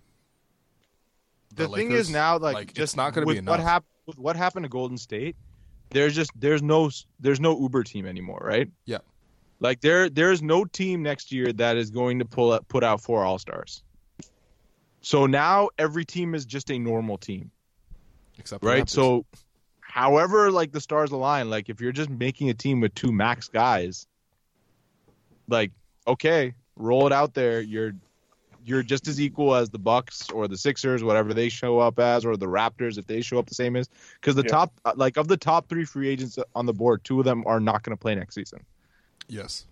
The, thing Lakers, is now, like, like, it's just not gonna with be what enough. happened with what happened to Golden State. There's just there's no there's no Uber team anymore, right? Yeah. Like there there's no team next year that is going to pull up, put out four All Stars. So now every team is just a normal team, Except the right? Raptors. So, however, like the stars align, like if you're just making a team with two max guys, like okay, roll it out there. You're you're just as equal as the Bucks or the Sixers, whatever they show up as, or the Raptors if they show up the same as. Because the Yeah. top, like of the top three free agents on the board, two of them are not going to play next season. Yes.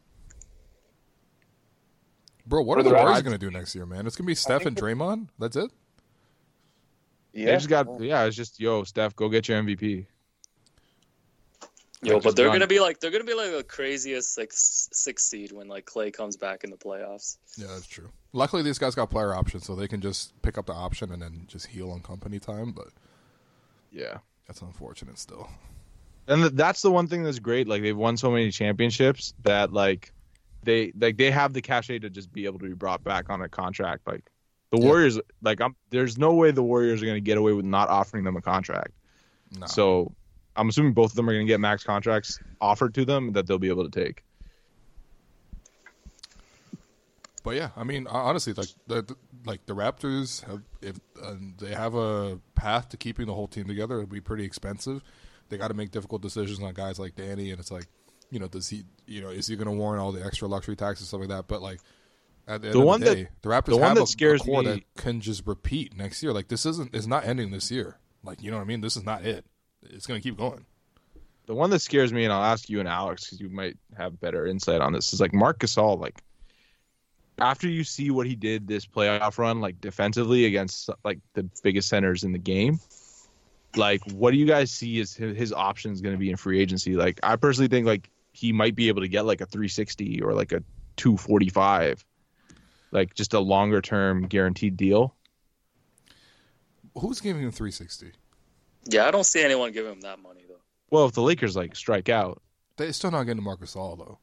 Bro, what For are the the Warriors Raptors- going to do next year, man? It's going to be Steph and think Draymond? That's it? Yeah. They just got yeah. It's just yo, Steph, go get your M V P. Yo, Like, but just they're done. gonna be like they're gonna be like the craziest like s- six seed when like Clay comes back in the playoffs. Yeah, that's true. Luckily, these guys got player options, so they can just pick up the option and then just heal on company time. But Yeah. that's unfortunate still. And th- that's the one thing that's great. Like they've won so many championships that like they like they have the cachet to just be able to be brought back on a contract. Like the Yeah. Warriors, like I'm, there's no way the Warriors are going to get away with not offering them a contract. Nah. So I'm assuming both of them are going to get max contracts offered to them that they'll be able to take. But yeah, I mean, honestly, like the, the like the Raptors have, if uh, they have a path to keeping the whole team together, it'd be pretty expensive. They got to make difficult decisions on guys like Danny, and it's like, you know, does he, you know, is he going to warrant all the extra luxury tax and stuff like that? But like, at the end The of one the day, that- the Raptors the one have that a, scares a core me- that can just repeat next year. Like this isn't, it's not ending this year. Like you know what I mean? This is not it. It's going to keep going. The one that scares me, and I'll ask you and Alex because you might have better insight on this, is like Marc Gasol. Like after you see what he did this playoff run, like defensively against like the biggest centers in the game, like what do you guys see as his, his options going to be in free agency? Like I personally think like he might be able to get like a three sixty or like a two forty-five, like just a longer term guaranteed deal. Who's giving him three sixty? Yeah, I don't see anyone giving him that money though. Well, if the Lakers like strike out, They're still not getting Marc Gasol though.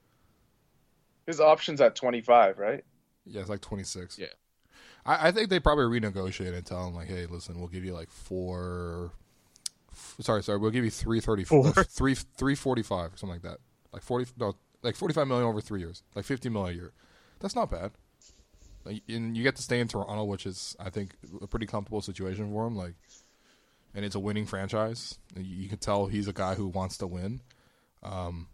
His option's at twenty-five, right? Yeah, it's like twenty-six. Yeah. I, I think they probably renegotiate and tell him like, hey, listen, we'll give you like four. F- sorry, sorry, we'll give you three thirty, Four? three three forty five, something like that. Like forty, no, like forty five million over three years, like fifty million a year. That's not bad. Like, and you get to stay in Toronto, which is I think a pretty comfortable situation for him. Like, and it's a winning franchise. You, you can tell he's a guy who wants to win. Um.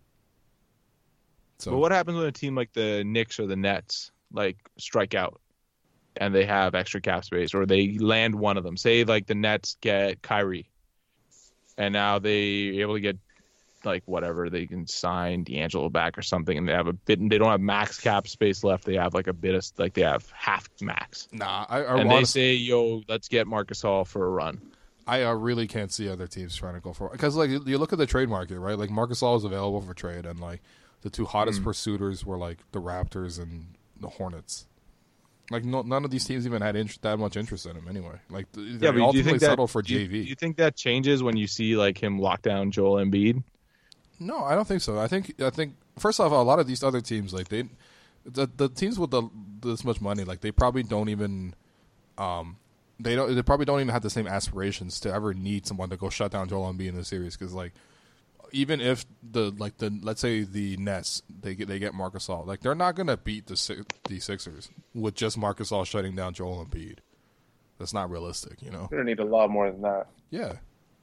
So but what happens when a team like the Knicks or the Nets like strike out and they have extra cap space, or they land one of them? Say like the Nets get Kyrie, and now they able to get like whatever, they can sign D'Angelo back or something, and they have a bit. They don't have max cap space left. They have like a bit of like they have half max, Nah, I, I and they honestly, say, "Yo, let's get Marc Gasol for a run." I uh, really can't see other teams trying to go for it because, like, you you look at the trade market, right? Like, Marc Gasol is available for trade, and like the two hottest Mm. pursuiters were like the Raptors and the Hornets. Like, no, none of these teams even had int- that much interest in him anyway. Like, th- they Yeah, but do you ultimately think that settled for do you, J V. do you think that changes when you see like him lock down Joel Embiid? No, I don't think so. I think I think first off, a lot of these other teams, like they, the the teams with the this much money, like they probably don't even, um, they don't they probably don't even have the same aspirations to ever need someone to go shut down Joel Embiid in the series because like even if the like the let's say the Nets they get they get Marc Gasol, like they're not gonna beat the Si- the Sixers with just Marc Gasol shutting down Joel Embiid. That's not realistic, you know. They're gonna need a lot more than that. Yeah.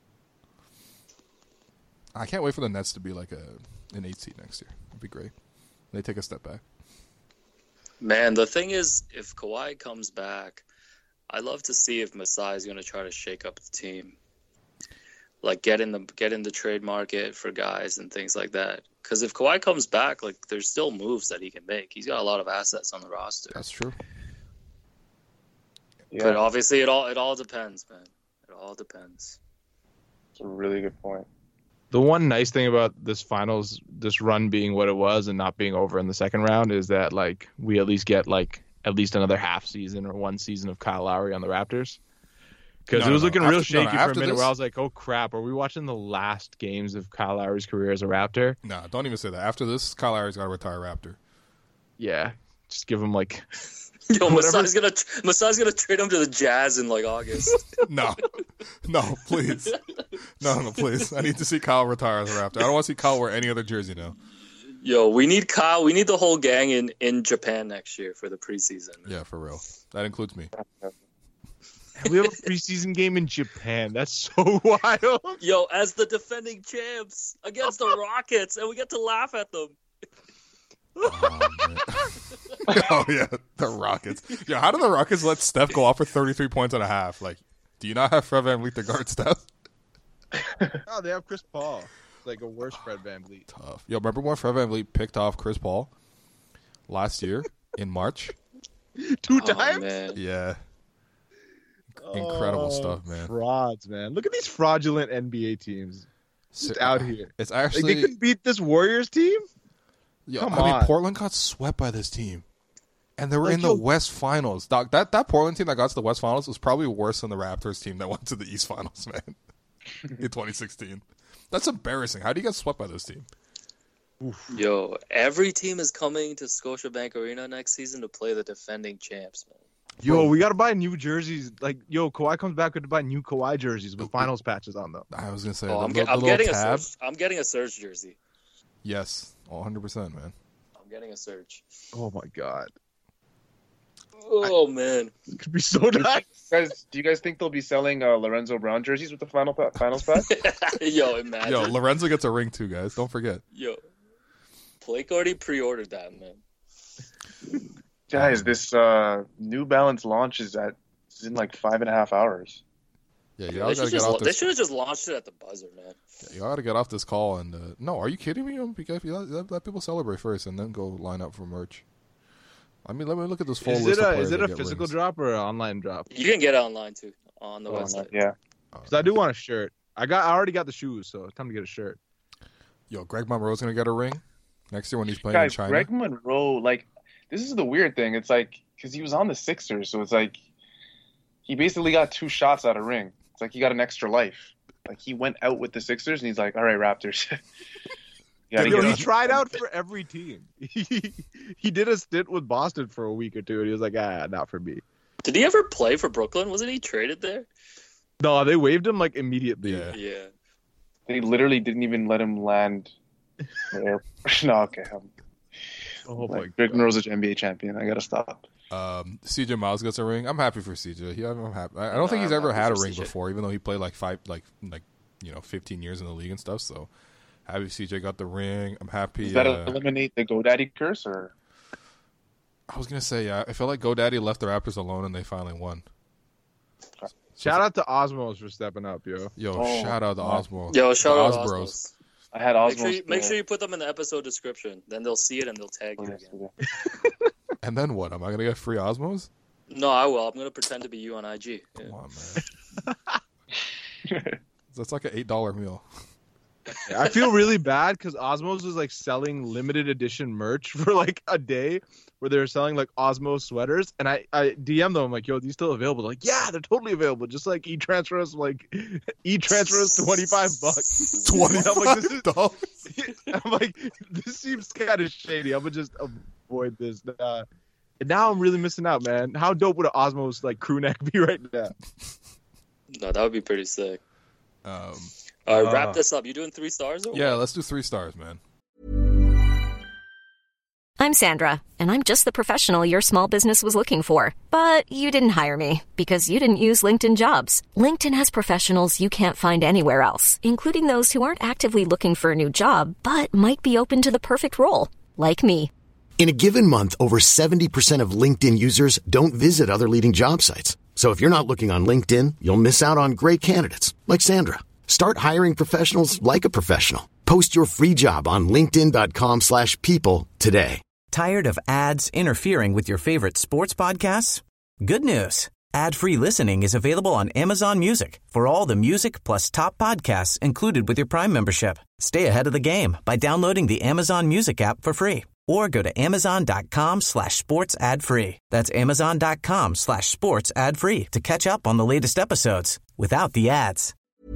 I can't wait for the Nets to be like a an eight seed next year. It'd be great. They take a step back. Man, the thing is, if Kawhi comes back, I'd love to see if Masai is going to try to shake up the team, like get in the get in the trade market for guys and things like that. Because if Kawhi comes back, like there's still moves that he can make. He's got a lot of assets on the roster. That's true. Yeah, But obviously, it all it all depends, man. It all depends. it's a really good point. The one nice thing about this finals, this run being what it was and not being over in the second round, is that like we at least get like at least another half season or one season of Kyle Lowry on the Raptors. Because No, it was no, looking no. real After- no, shaky no, for a after minute this- where I was like, oh crap, are we watching the last games of Kyle Lowry's career as a Raptor? Nah, don't even say that. After this, Kyle Lowry's got to retire Raptor. Yeah. Just give him like Yo, Whatever. Masai's gonna Masai's gonna trade him to the Jazz in like August. No, no, please, no, no, please. I need to see Kyle retire as a Raptor. I don't want to see Kyle wear any other jersey now. Yo, we need Kyle. We need the whole gang in, in Japan next year for the preseason. Yeah, for real. That includes me. we have a preseason game in Japan. That's so wild. Yo, as the defending champs against the Rockets, and we get to laugh at them. Oh, man. Oh yeah, the Rockets. Yeah, how do the Rockets let Steph go off for thirty-three points and a half? Like, do you not have Fred VanVleet to guard Steph? Oh, they have Chris Paul. Like a worse Fred VanVleet. Tough. Yo, remember when Fred VanVleet picked off Chris Paul last year in March? Two Oh, times? man. Yeah. Incredible Oh, stuff, man. Frauds, man. Look at these fraudulent N B A teams just out here. It's Like, actually they couldn't beat this Warriors team? Yo, Come I mean, on. Portland got swept by this team, and they were Like, in the yo- West Finals. Doc, that that Portland team that got to the West Finals was probably worse than the Raptors team that went to the East Finals, man, in twenty sixteen. That's embarrassing. How do you get swept by this team? Yo, every team is coming to Scotiabank Arena next season to play the defending champs, man. Yo, we got to buy new jerseys. Like, yo, Kawhi comes back, we have to buy new Kawhi jerseys with finals patches on them. I was gonna say, Oh, the, I'm, the, get, I'm the little getting a tab. Surge. I'm getting a Surge jersey. Yes, one hundred percent, man. I'm getting a Surge. Oh, my God. Oh man, It could be so nice. Guys, do you guys think they'll be selling uh, Lorenzo Brown jerseys with the final pa- finals pack? yo, imagine. Yo, Yo, Lorenzo gets a ring too, guys. Don't forget. Blake already pre-ordered that, man. Guys, this uh, New Balance launch is at is in like five and a half hours. Yeah, They y'all should gotta get just, off they this. should have just launched it at the buzzer, man. Y'all gotta get off this call and uh, no, are you kidding me? Um, Because you let, let, let people celebrate first and then go line up for merch. I mean, let me look at this full Is list it of a, players is it that a get physical rings. drop or an online drop? You can get it online too on the Oh, website. yeah. Because I do want a shirt. I got. I already got the shoes, so it's time to get a shirt. Yo, Greg Monroe's gonna get a ring next year when he's playing Guys, in China. Greg Monroe, like, this is the weird thing. It's like, because he was on the Sixers, so it's like, he basically got two shots out of ring. It's like he got an extra life. Like, he went out with the Sixers, and he's like, all right, Raptors. You gotta Yo, get he on- tried out for every team. He, he did a stint with Boston for a week or two, and he was like, ah, not for me. Did he ever play for Brooklyn? Wasn't he traded there? No, they waived him like immediately. Yeah. Yeah. They literally didn't even let him land. the airport. No, okay. I'm, Oh my like, Greg god. Monroe's an N B A champion. I gotta stop. Um, C J Miles gets a ring. I'm happy for C J. He, I'm happy. I I don't No, think he's I'm ever happy had a for ring C J. before, even though he played like five, like like you know, fifteen years in the league and stuff. So happy C J got the ring. I'm happy. Does that uh, eliminate the GoDaddy curse, or I was gonna say, yeah, I felt like GoDaddy left the Raptors alone and they finally won. Shout out to Osmos for stepping up, yo. Yo, Oh, shout out to wow. Osmo. Yo, shout the out Osbros. Osmos. I had Make Osmos? sure, you, make uh, sure you put them in the episode description. Then they'll see it and they'll tag oh, you yes, again. yeah. And then what? Am I gonna get free Osmos? No, I will. I'm gonna pretend to be you on I G. Yeah. Come on, man. That's like an eight dollar meal. Yeah, I feel really bad because Osmos was like selling limited edition merch for like a day where they were selling like Osmos sweaters. And I, I D M'd them, I'm like, yo, are these still available? They're like, yeah, they're totally available. Just like e-transfer us, like e-transfer us twenty-five bucks. Twenty-five I'm like, this is- dollars. I'm like, this seems kind of shady. I'm gonna just avoid this. Uh, and now I'm really missing out, man. How dope would an Osmos like crew neck be right now? No, that would be pretty sick. Um, All right, Uh. wrap this up. You doing three stars? Or yeah, what? let's do three stars, man. I'm Sandra, and I'm just the professional your small business was looking for. But you didn't hire me because you didn't use LinkedIn Jobs. LinkedIn has professionals you can't find anywhere else, including those who aren't actively looking for a new job, but might be open to the perfect role, like me. In a given month, over seventy percent of LinkedIn users don't visit other leading job sites. So if you're not looking on LinkedIn, you'll miss out on great candidates like Sandra. Start hiring professionals like a professional. Post your free job on linkedin.com slash people today. Tired of ads interfering with your favorite sports podcasts? Good news. Ad-free listening is available on Amazon Music for all the music plus top podcasts included with your Prime membership. Stay ahead of the game by downloading the Amazon Music app for free or go to amazon.com slash sports ad free. That's amazon.com slash sports ad free to catch up on the latest episodes without the ads.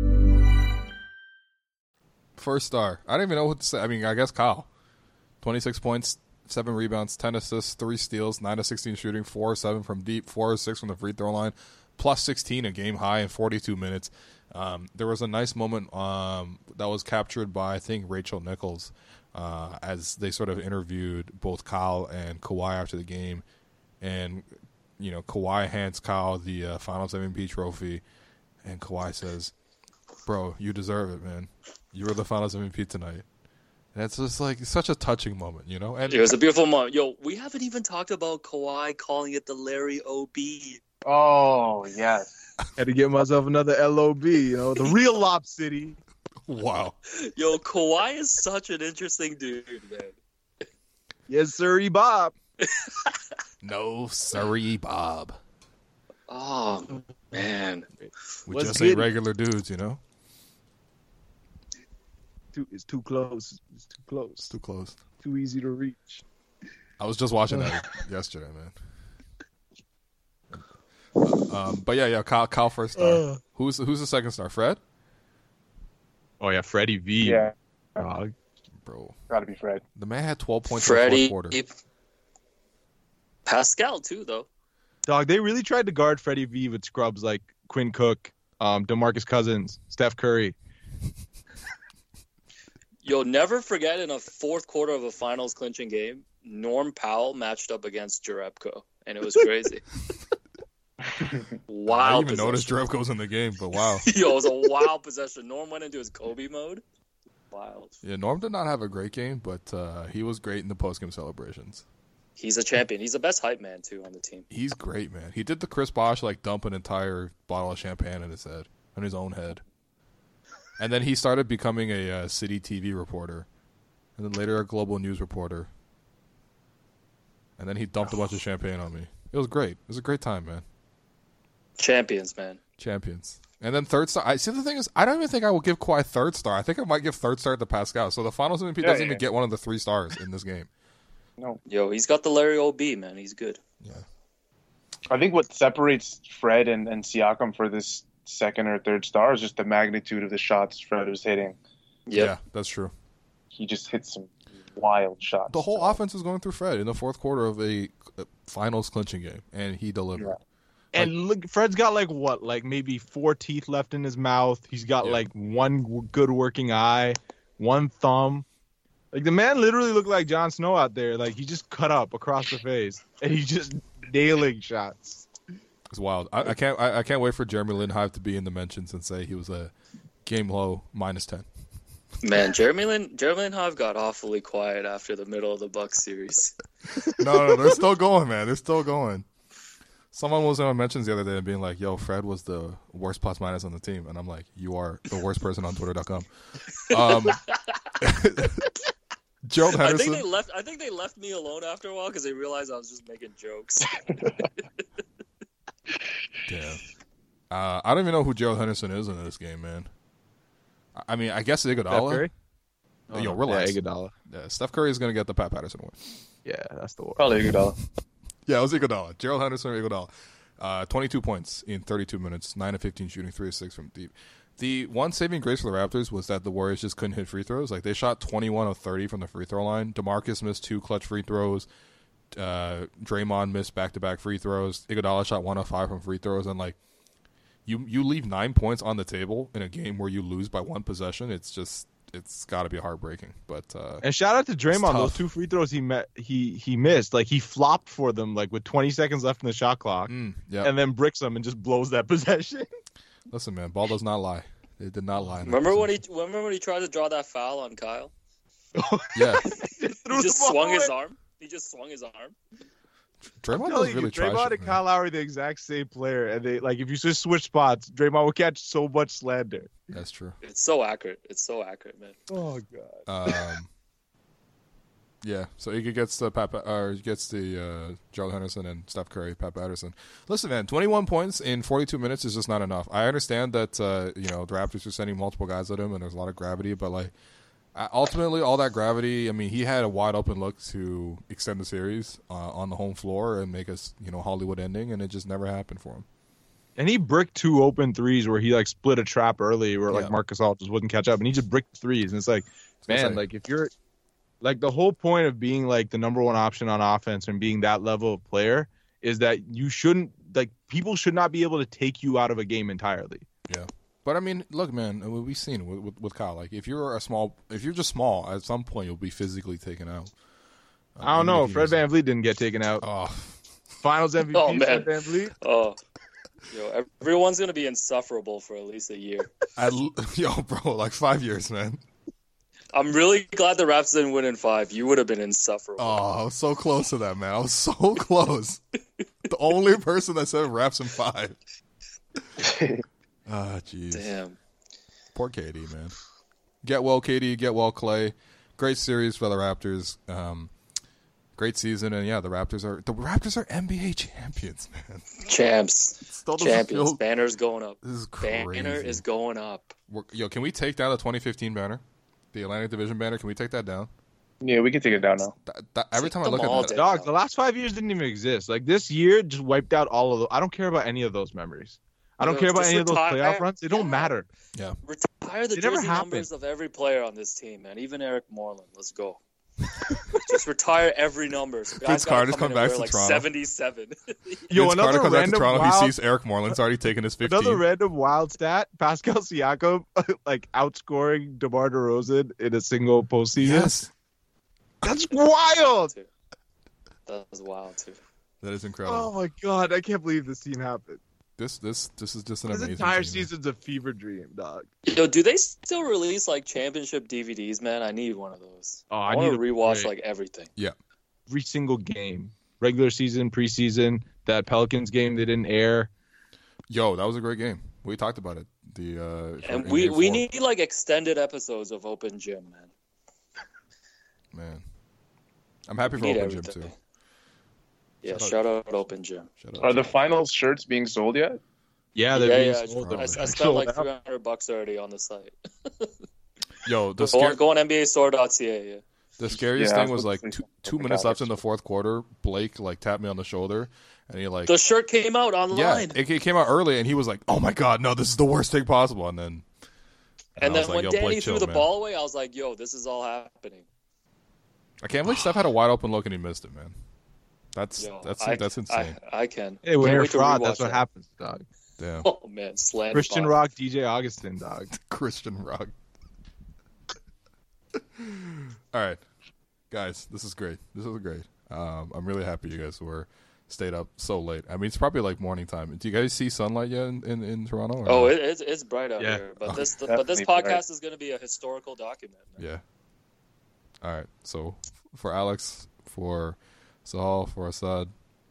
First star. I don't even know what to say. I mean, I guess Kyle. twenty-six points, seven rebounds, ten assists, three steals, nine of sixteen shooting, four of seven from deep, four of six from the free throw line, plus sixteen, a game high in forty-two minutes. Um, there was a nice moment um, that was captured by, I think, Rachel Nichols uh, as they sort of interviewed both Kyle and Kawhi after the game. And, you know, Kawhi hands Kyle the uh, Finals M V P trophy, and Kawhi says, bro, you deserve it, man. You were the Finals M V P tonight. And it's just like such a touching moment, you know? And It was a beautiful moment. Yo, we haven't even talked about Kawhi calling it the Larry O B. Oh yes. Had to get myself another L O B, you know, the real Lob City. wow. Yo, Kawhi is such an interesting dude, man. Yes, sir, Bob. No, sorry, Bob. Oh man, We Let's just get ain't it. regular dudes, you know. Too, it's too close. It's too close. It's too close. Too easy to reach. I was just watching that yesterday, man. Um, but yeah, yeah, Kyle, Kyle first star. Uh. Who's who's the second star? Fred, Oh yeah, Freddie V. Yeah, Dog. bro. gotta be Fred. The man had twelve points in the Freddie, fourth quarter. Pascal too though. Dog, they really tried to guard Freddie V with scrubs like Quinn Cook, um, DeMarcus Cousins, Steph Curry. You'll never forget in a fourth quarter of a finals clinching game, Norm Powell matched up against Jerebko, and it was crazy. Wild. I didn't even notice possession. Jerebko's in the game, but wow. Yo, it was a wild possession. Norm went into his Kobe mode. Wild. Yeah, Norm did not have a great game, but uh, he was great in the postgame celebrations. He's a champion. He's the best hype man too on the team. He's great, man. He did the Chris Bosh like dump an entire bottle of champagne in his head, on his own head, and then he started becoming a uh, city T V reporter, and then later a global news reporter, and then he dumped a bunch of champagne on me. It was great. It was a great time, man. Champions, man. Champions. And then third star. I see. The thing is, I don't even think I will give Kawhi third star. I think I might give third star to Pascal. So the Finals M V P Yeah, doesn't yeah. even get one of the three stars in this game. No, Yo, he's got the Larry O B, man. He's good. Yeah. I think what separates Fred and, and Siakam for this second or third star is just the magnitude of the shots Fred was hitting. Yep. Yeah, that's true. He just hit some wild shots. The whole offense is going through Fred in the fourth quarter of a uh, Finals clinching game, and he delivered. Yeah. And look, Fred's got like what, like maybe four teeth left in his mouth. He's got Yeah. like one w- good working eye, one thumb. Like the man literally looked like Jon Snow out there. Like he just cut up across the face, and he's just nailing shots. It's wild. I, I can't. I, I can't wait for Jeremy Lin Hive to be in the mentions and say he was a game low minus ten. Man, Jeremy Lin, Jeremy Lin Hive got awfully quiet after the middle of the Bucks series. No, no, they're still going, man. They're still going. Someone was in our mentions the other day and being like, "Yo, Fred was the worst plus minus on the team," and I'm like, "You are the worst person on Twitter dot com." Um, Gerald I think Henderson. they left. I think they left me alone after a while because they realized I was just making jokes. Damn. Uh, I don't even know who Gerald Henderson is in this game, man. I- I mean, I guess Steph Iguodala. Curry? Yo, relax. Yeah, Iguodala. Yeah, Steph Curry is going to get the Pat Patterson award. Yeah, that's the one. Probably Iguodala. Yeah, it was Iguodala. Gerald Henderson or Iguodala. Uh, twenty-two points in thirty-two minutes, nine of fifteen shooting, three of six from deep. The one saving grace for the Raptors was that the Warriors just couldn't hit free throws. Like, they shot twenty-one of thirty from the free throw line. DeMarcus missed two clutch free throws. Uh, Draymond missed back-to-back free throws. Iguodala shot one of five from free throws. And, like, you you leave nine points on the table in a game where you lose by one possession. It's just, it's got to be heartbreaking. But uh, And shout out to Draymond. Those tough. two free throws he met, he he missed. Like he flopped for them, like with twenty seconds left in the shot clock, mm, yeah. and then bricks them and just blows that possession. Listen, man, ball does not lie. It did not lie. in that remember when possession. he? Remember when he tried to draw that foul on Kyle? Yeah. He threw He the just ball swung his away. arm. He just swung his arm. Draymond I'm does telling you, really try Draymond shit, and man. Kyle Lowry the exact same player, and they like if you just switch spots, Draymond will catch so much slander. That's true. It's so accurate. It's so accurate, man. Oh god. Um, yeah, so he gets the Pat, or gets the uh, Gerald Henderson and Steph Curry, Pat Patterson. Listen, man, twenty-one points in forty-two minutes is just not enough. I understand that uh, you know the Raptors are sending multiple guys at him, and there's a lot of gravity, but like uh, ultimately, all that gravity. I mean, he had a wide open look to extend the series uh, on the home floor and make us, you know, Hollywood ending, and it just never happened for him. And he bricked two open threes where he like split a trap early, where like Yeah. Marcus All just wouldn't catch up, and he just bricked threes, and it's like, gonna man, say. like if you're like the whole point of being like the number one option on offense and being that level of player is that you shouldn't like people should not be able to take you out of a game entirely. Yeah. But I mean, look, man, I mean, we've seen it with, with, with Kyle. Like, if you're a small, if you're just small, at some point you'll be physically taken out. Uh, I don't even know. if you Fred just- Van Vliet didn't get taken out. Oh, Finals M V P, Oh, man. Fred Van Vliet. Oh, yo, everyone's gonna be insufferable for at least a year. I, yo, bro, like five years, man. I'm really glad the Raps didn't win in five. You would have been insufferable. Oh, I was so close to that, man. I was so close. The only person that said Raps in five. Ah, jeez. Damn. Poor K D, man. Get well, K D. Get well, Clay. Great series for the Raptors. Um, great season, and yeah, the Raptors are the Raptors are N B A champions, man. Champs, Still doesn't champions. feel- Banner's going up. This is crazy. Banner is going up. We're, yo, can we take down the twenty fifteen banner, the Atlantic Division banner? Can we take that down? Yeah, we can take it down now. That, that, every Take time I them look all at that, down. Dog, the last five years didn't even exist. Like this year just wiped out all of those. I don't care about any of those memories. I don't Yo, care about just any of those retire- playoff runs. They don't Yeah. matter. yeah, Retire the It never jersey happened. numbers of every player on this team, man. Even Eric Moreland. Let's go. Just retire every number. So guys Vince gotta Carter's come come in and back wear, to like Toronto. seventy-seven. Yo, Vince another Carter comes back to random Toronto. wild, He sees Eric Moreland's already taken his fifteen. another random wild stat: Pascal Siakam like outscoring DeMar DeRozan in a single postseason. Yes, That's wild. Too. That was wild too. that is incredible. Oh my god, I can't believe this team happened. This this this is just an This amazing entire team, man. season's a fever dream, dog. Yo, do they still release like championship D V Ds, man? I need one of those. Oh, I, I want need to a rewatch Blu-ray. like everything. Every single game, regular season, preseason, that Pelicans game they didn't air. Yo, that was a great game. We talked about it. The uh, for- And in we, game we four. need like extended episodes of Open Gym, man. man. I'm happy for We need Open Gym everything. too. Yeah, Shout out- shout out Open Gym. Shout out Are to- the finals shirts being sold yet? Yeah, Yeah, they're being yeah. I, sold. I, Probably. I spent Sold like out. three hundred bucks already on the site. Yo, the Go scare, on, go on N B A store dot C A. Yeah. the scariest Yeah, I thing was was like gonna say two, something two like minutes that. left in the fourth quarter. Blake like tapped me on the shoulder, and he like The shirt came out yeah, online. it, it came out early, and he was like, "Oh my god, no, this is the worst thing possible." And then And I was then like, when yo, Danny Blake, threw chill, the man. ball away, I was like, yo, this is all happening. I can't believe Steph had a wide open look and he missed it, man. That's Yo, that's I, that's insane. I, I can. Hey, when Can't you're wait to fraud, rewatch that's what that. happens, dog. Damn, Oh, man. Slam Christian spot. Rock, D J Augustin, dog. Christian Rock. All right, guys, this is great. This is great. Um, I'm really happy you guys were stayed up so late. I mean, it's probably like morning time. Do you guys see sunlight yet in, in, in Toronto? or Oh, not? it, it's it's bright out Yeah. here, but Oh, this but this definitely podcast bright. is going to be a historical document. Man. Yeah. All right. So for Alex, for Sahal, for Assad,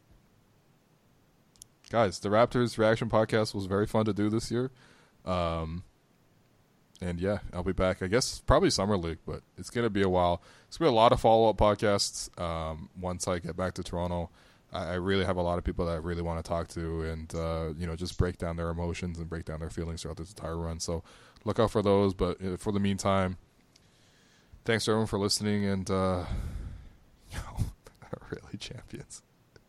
guys, the Raptors reaction podcast was very fun to do this year. Um, and yeah, I'll be back. I guess probably summer league, but it's gonna be a while. It's gonna be a lot of follow up podcasts. Um, once I get back to Toronto, I, I really have a lot of people that I really want to talk to, and uh, you know, just break down their emotions and break down their feelings throughout this entire run. So look out for those. But uh, for the meantime, thanks to everyone for listening, and uh, you know, really champions.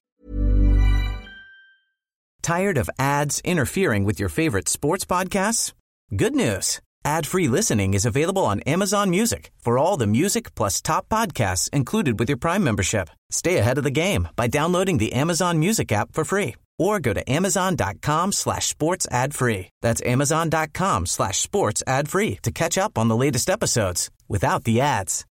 Tired of ads interfering with your favorite sports podcasts? Good news. Ad-free listening is available on Amazon Music for all the music plus top podcasts included with your Prime membership. Stay ahead of the game by downloading the Amazon Music app for free or go to amazon.com slash sports ad free. That's amazon.com slash sports ad free to catch up on the latest episodes without the ads.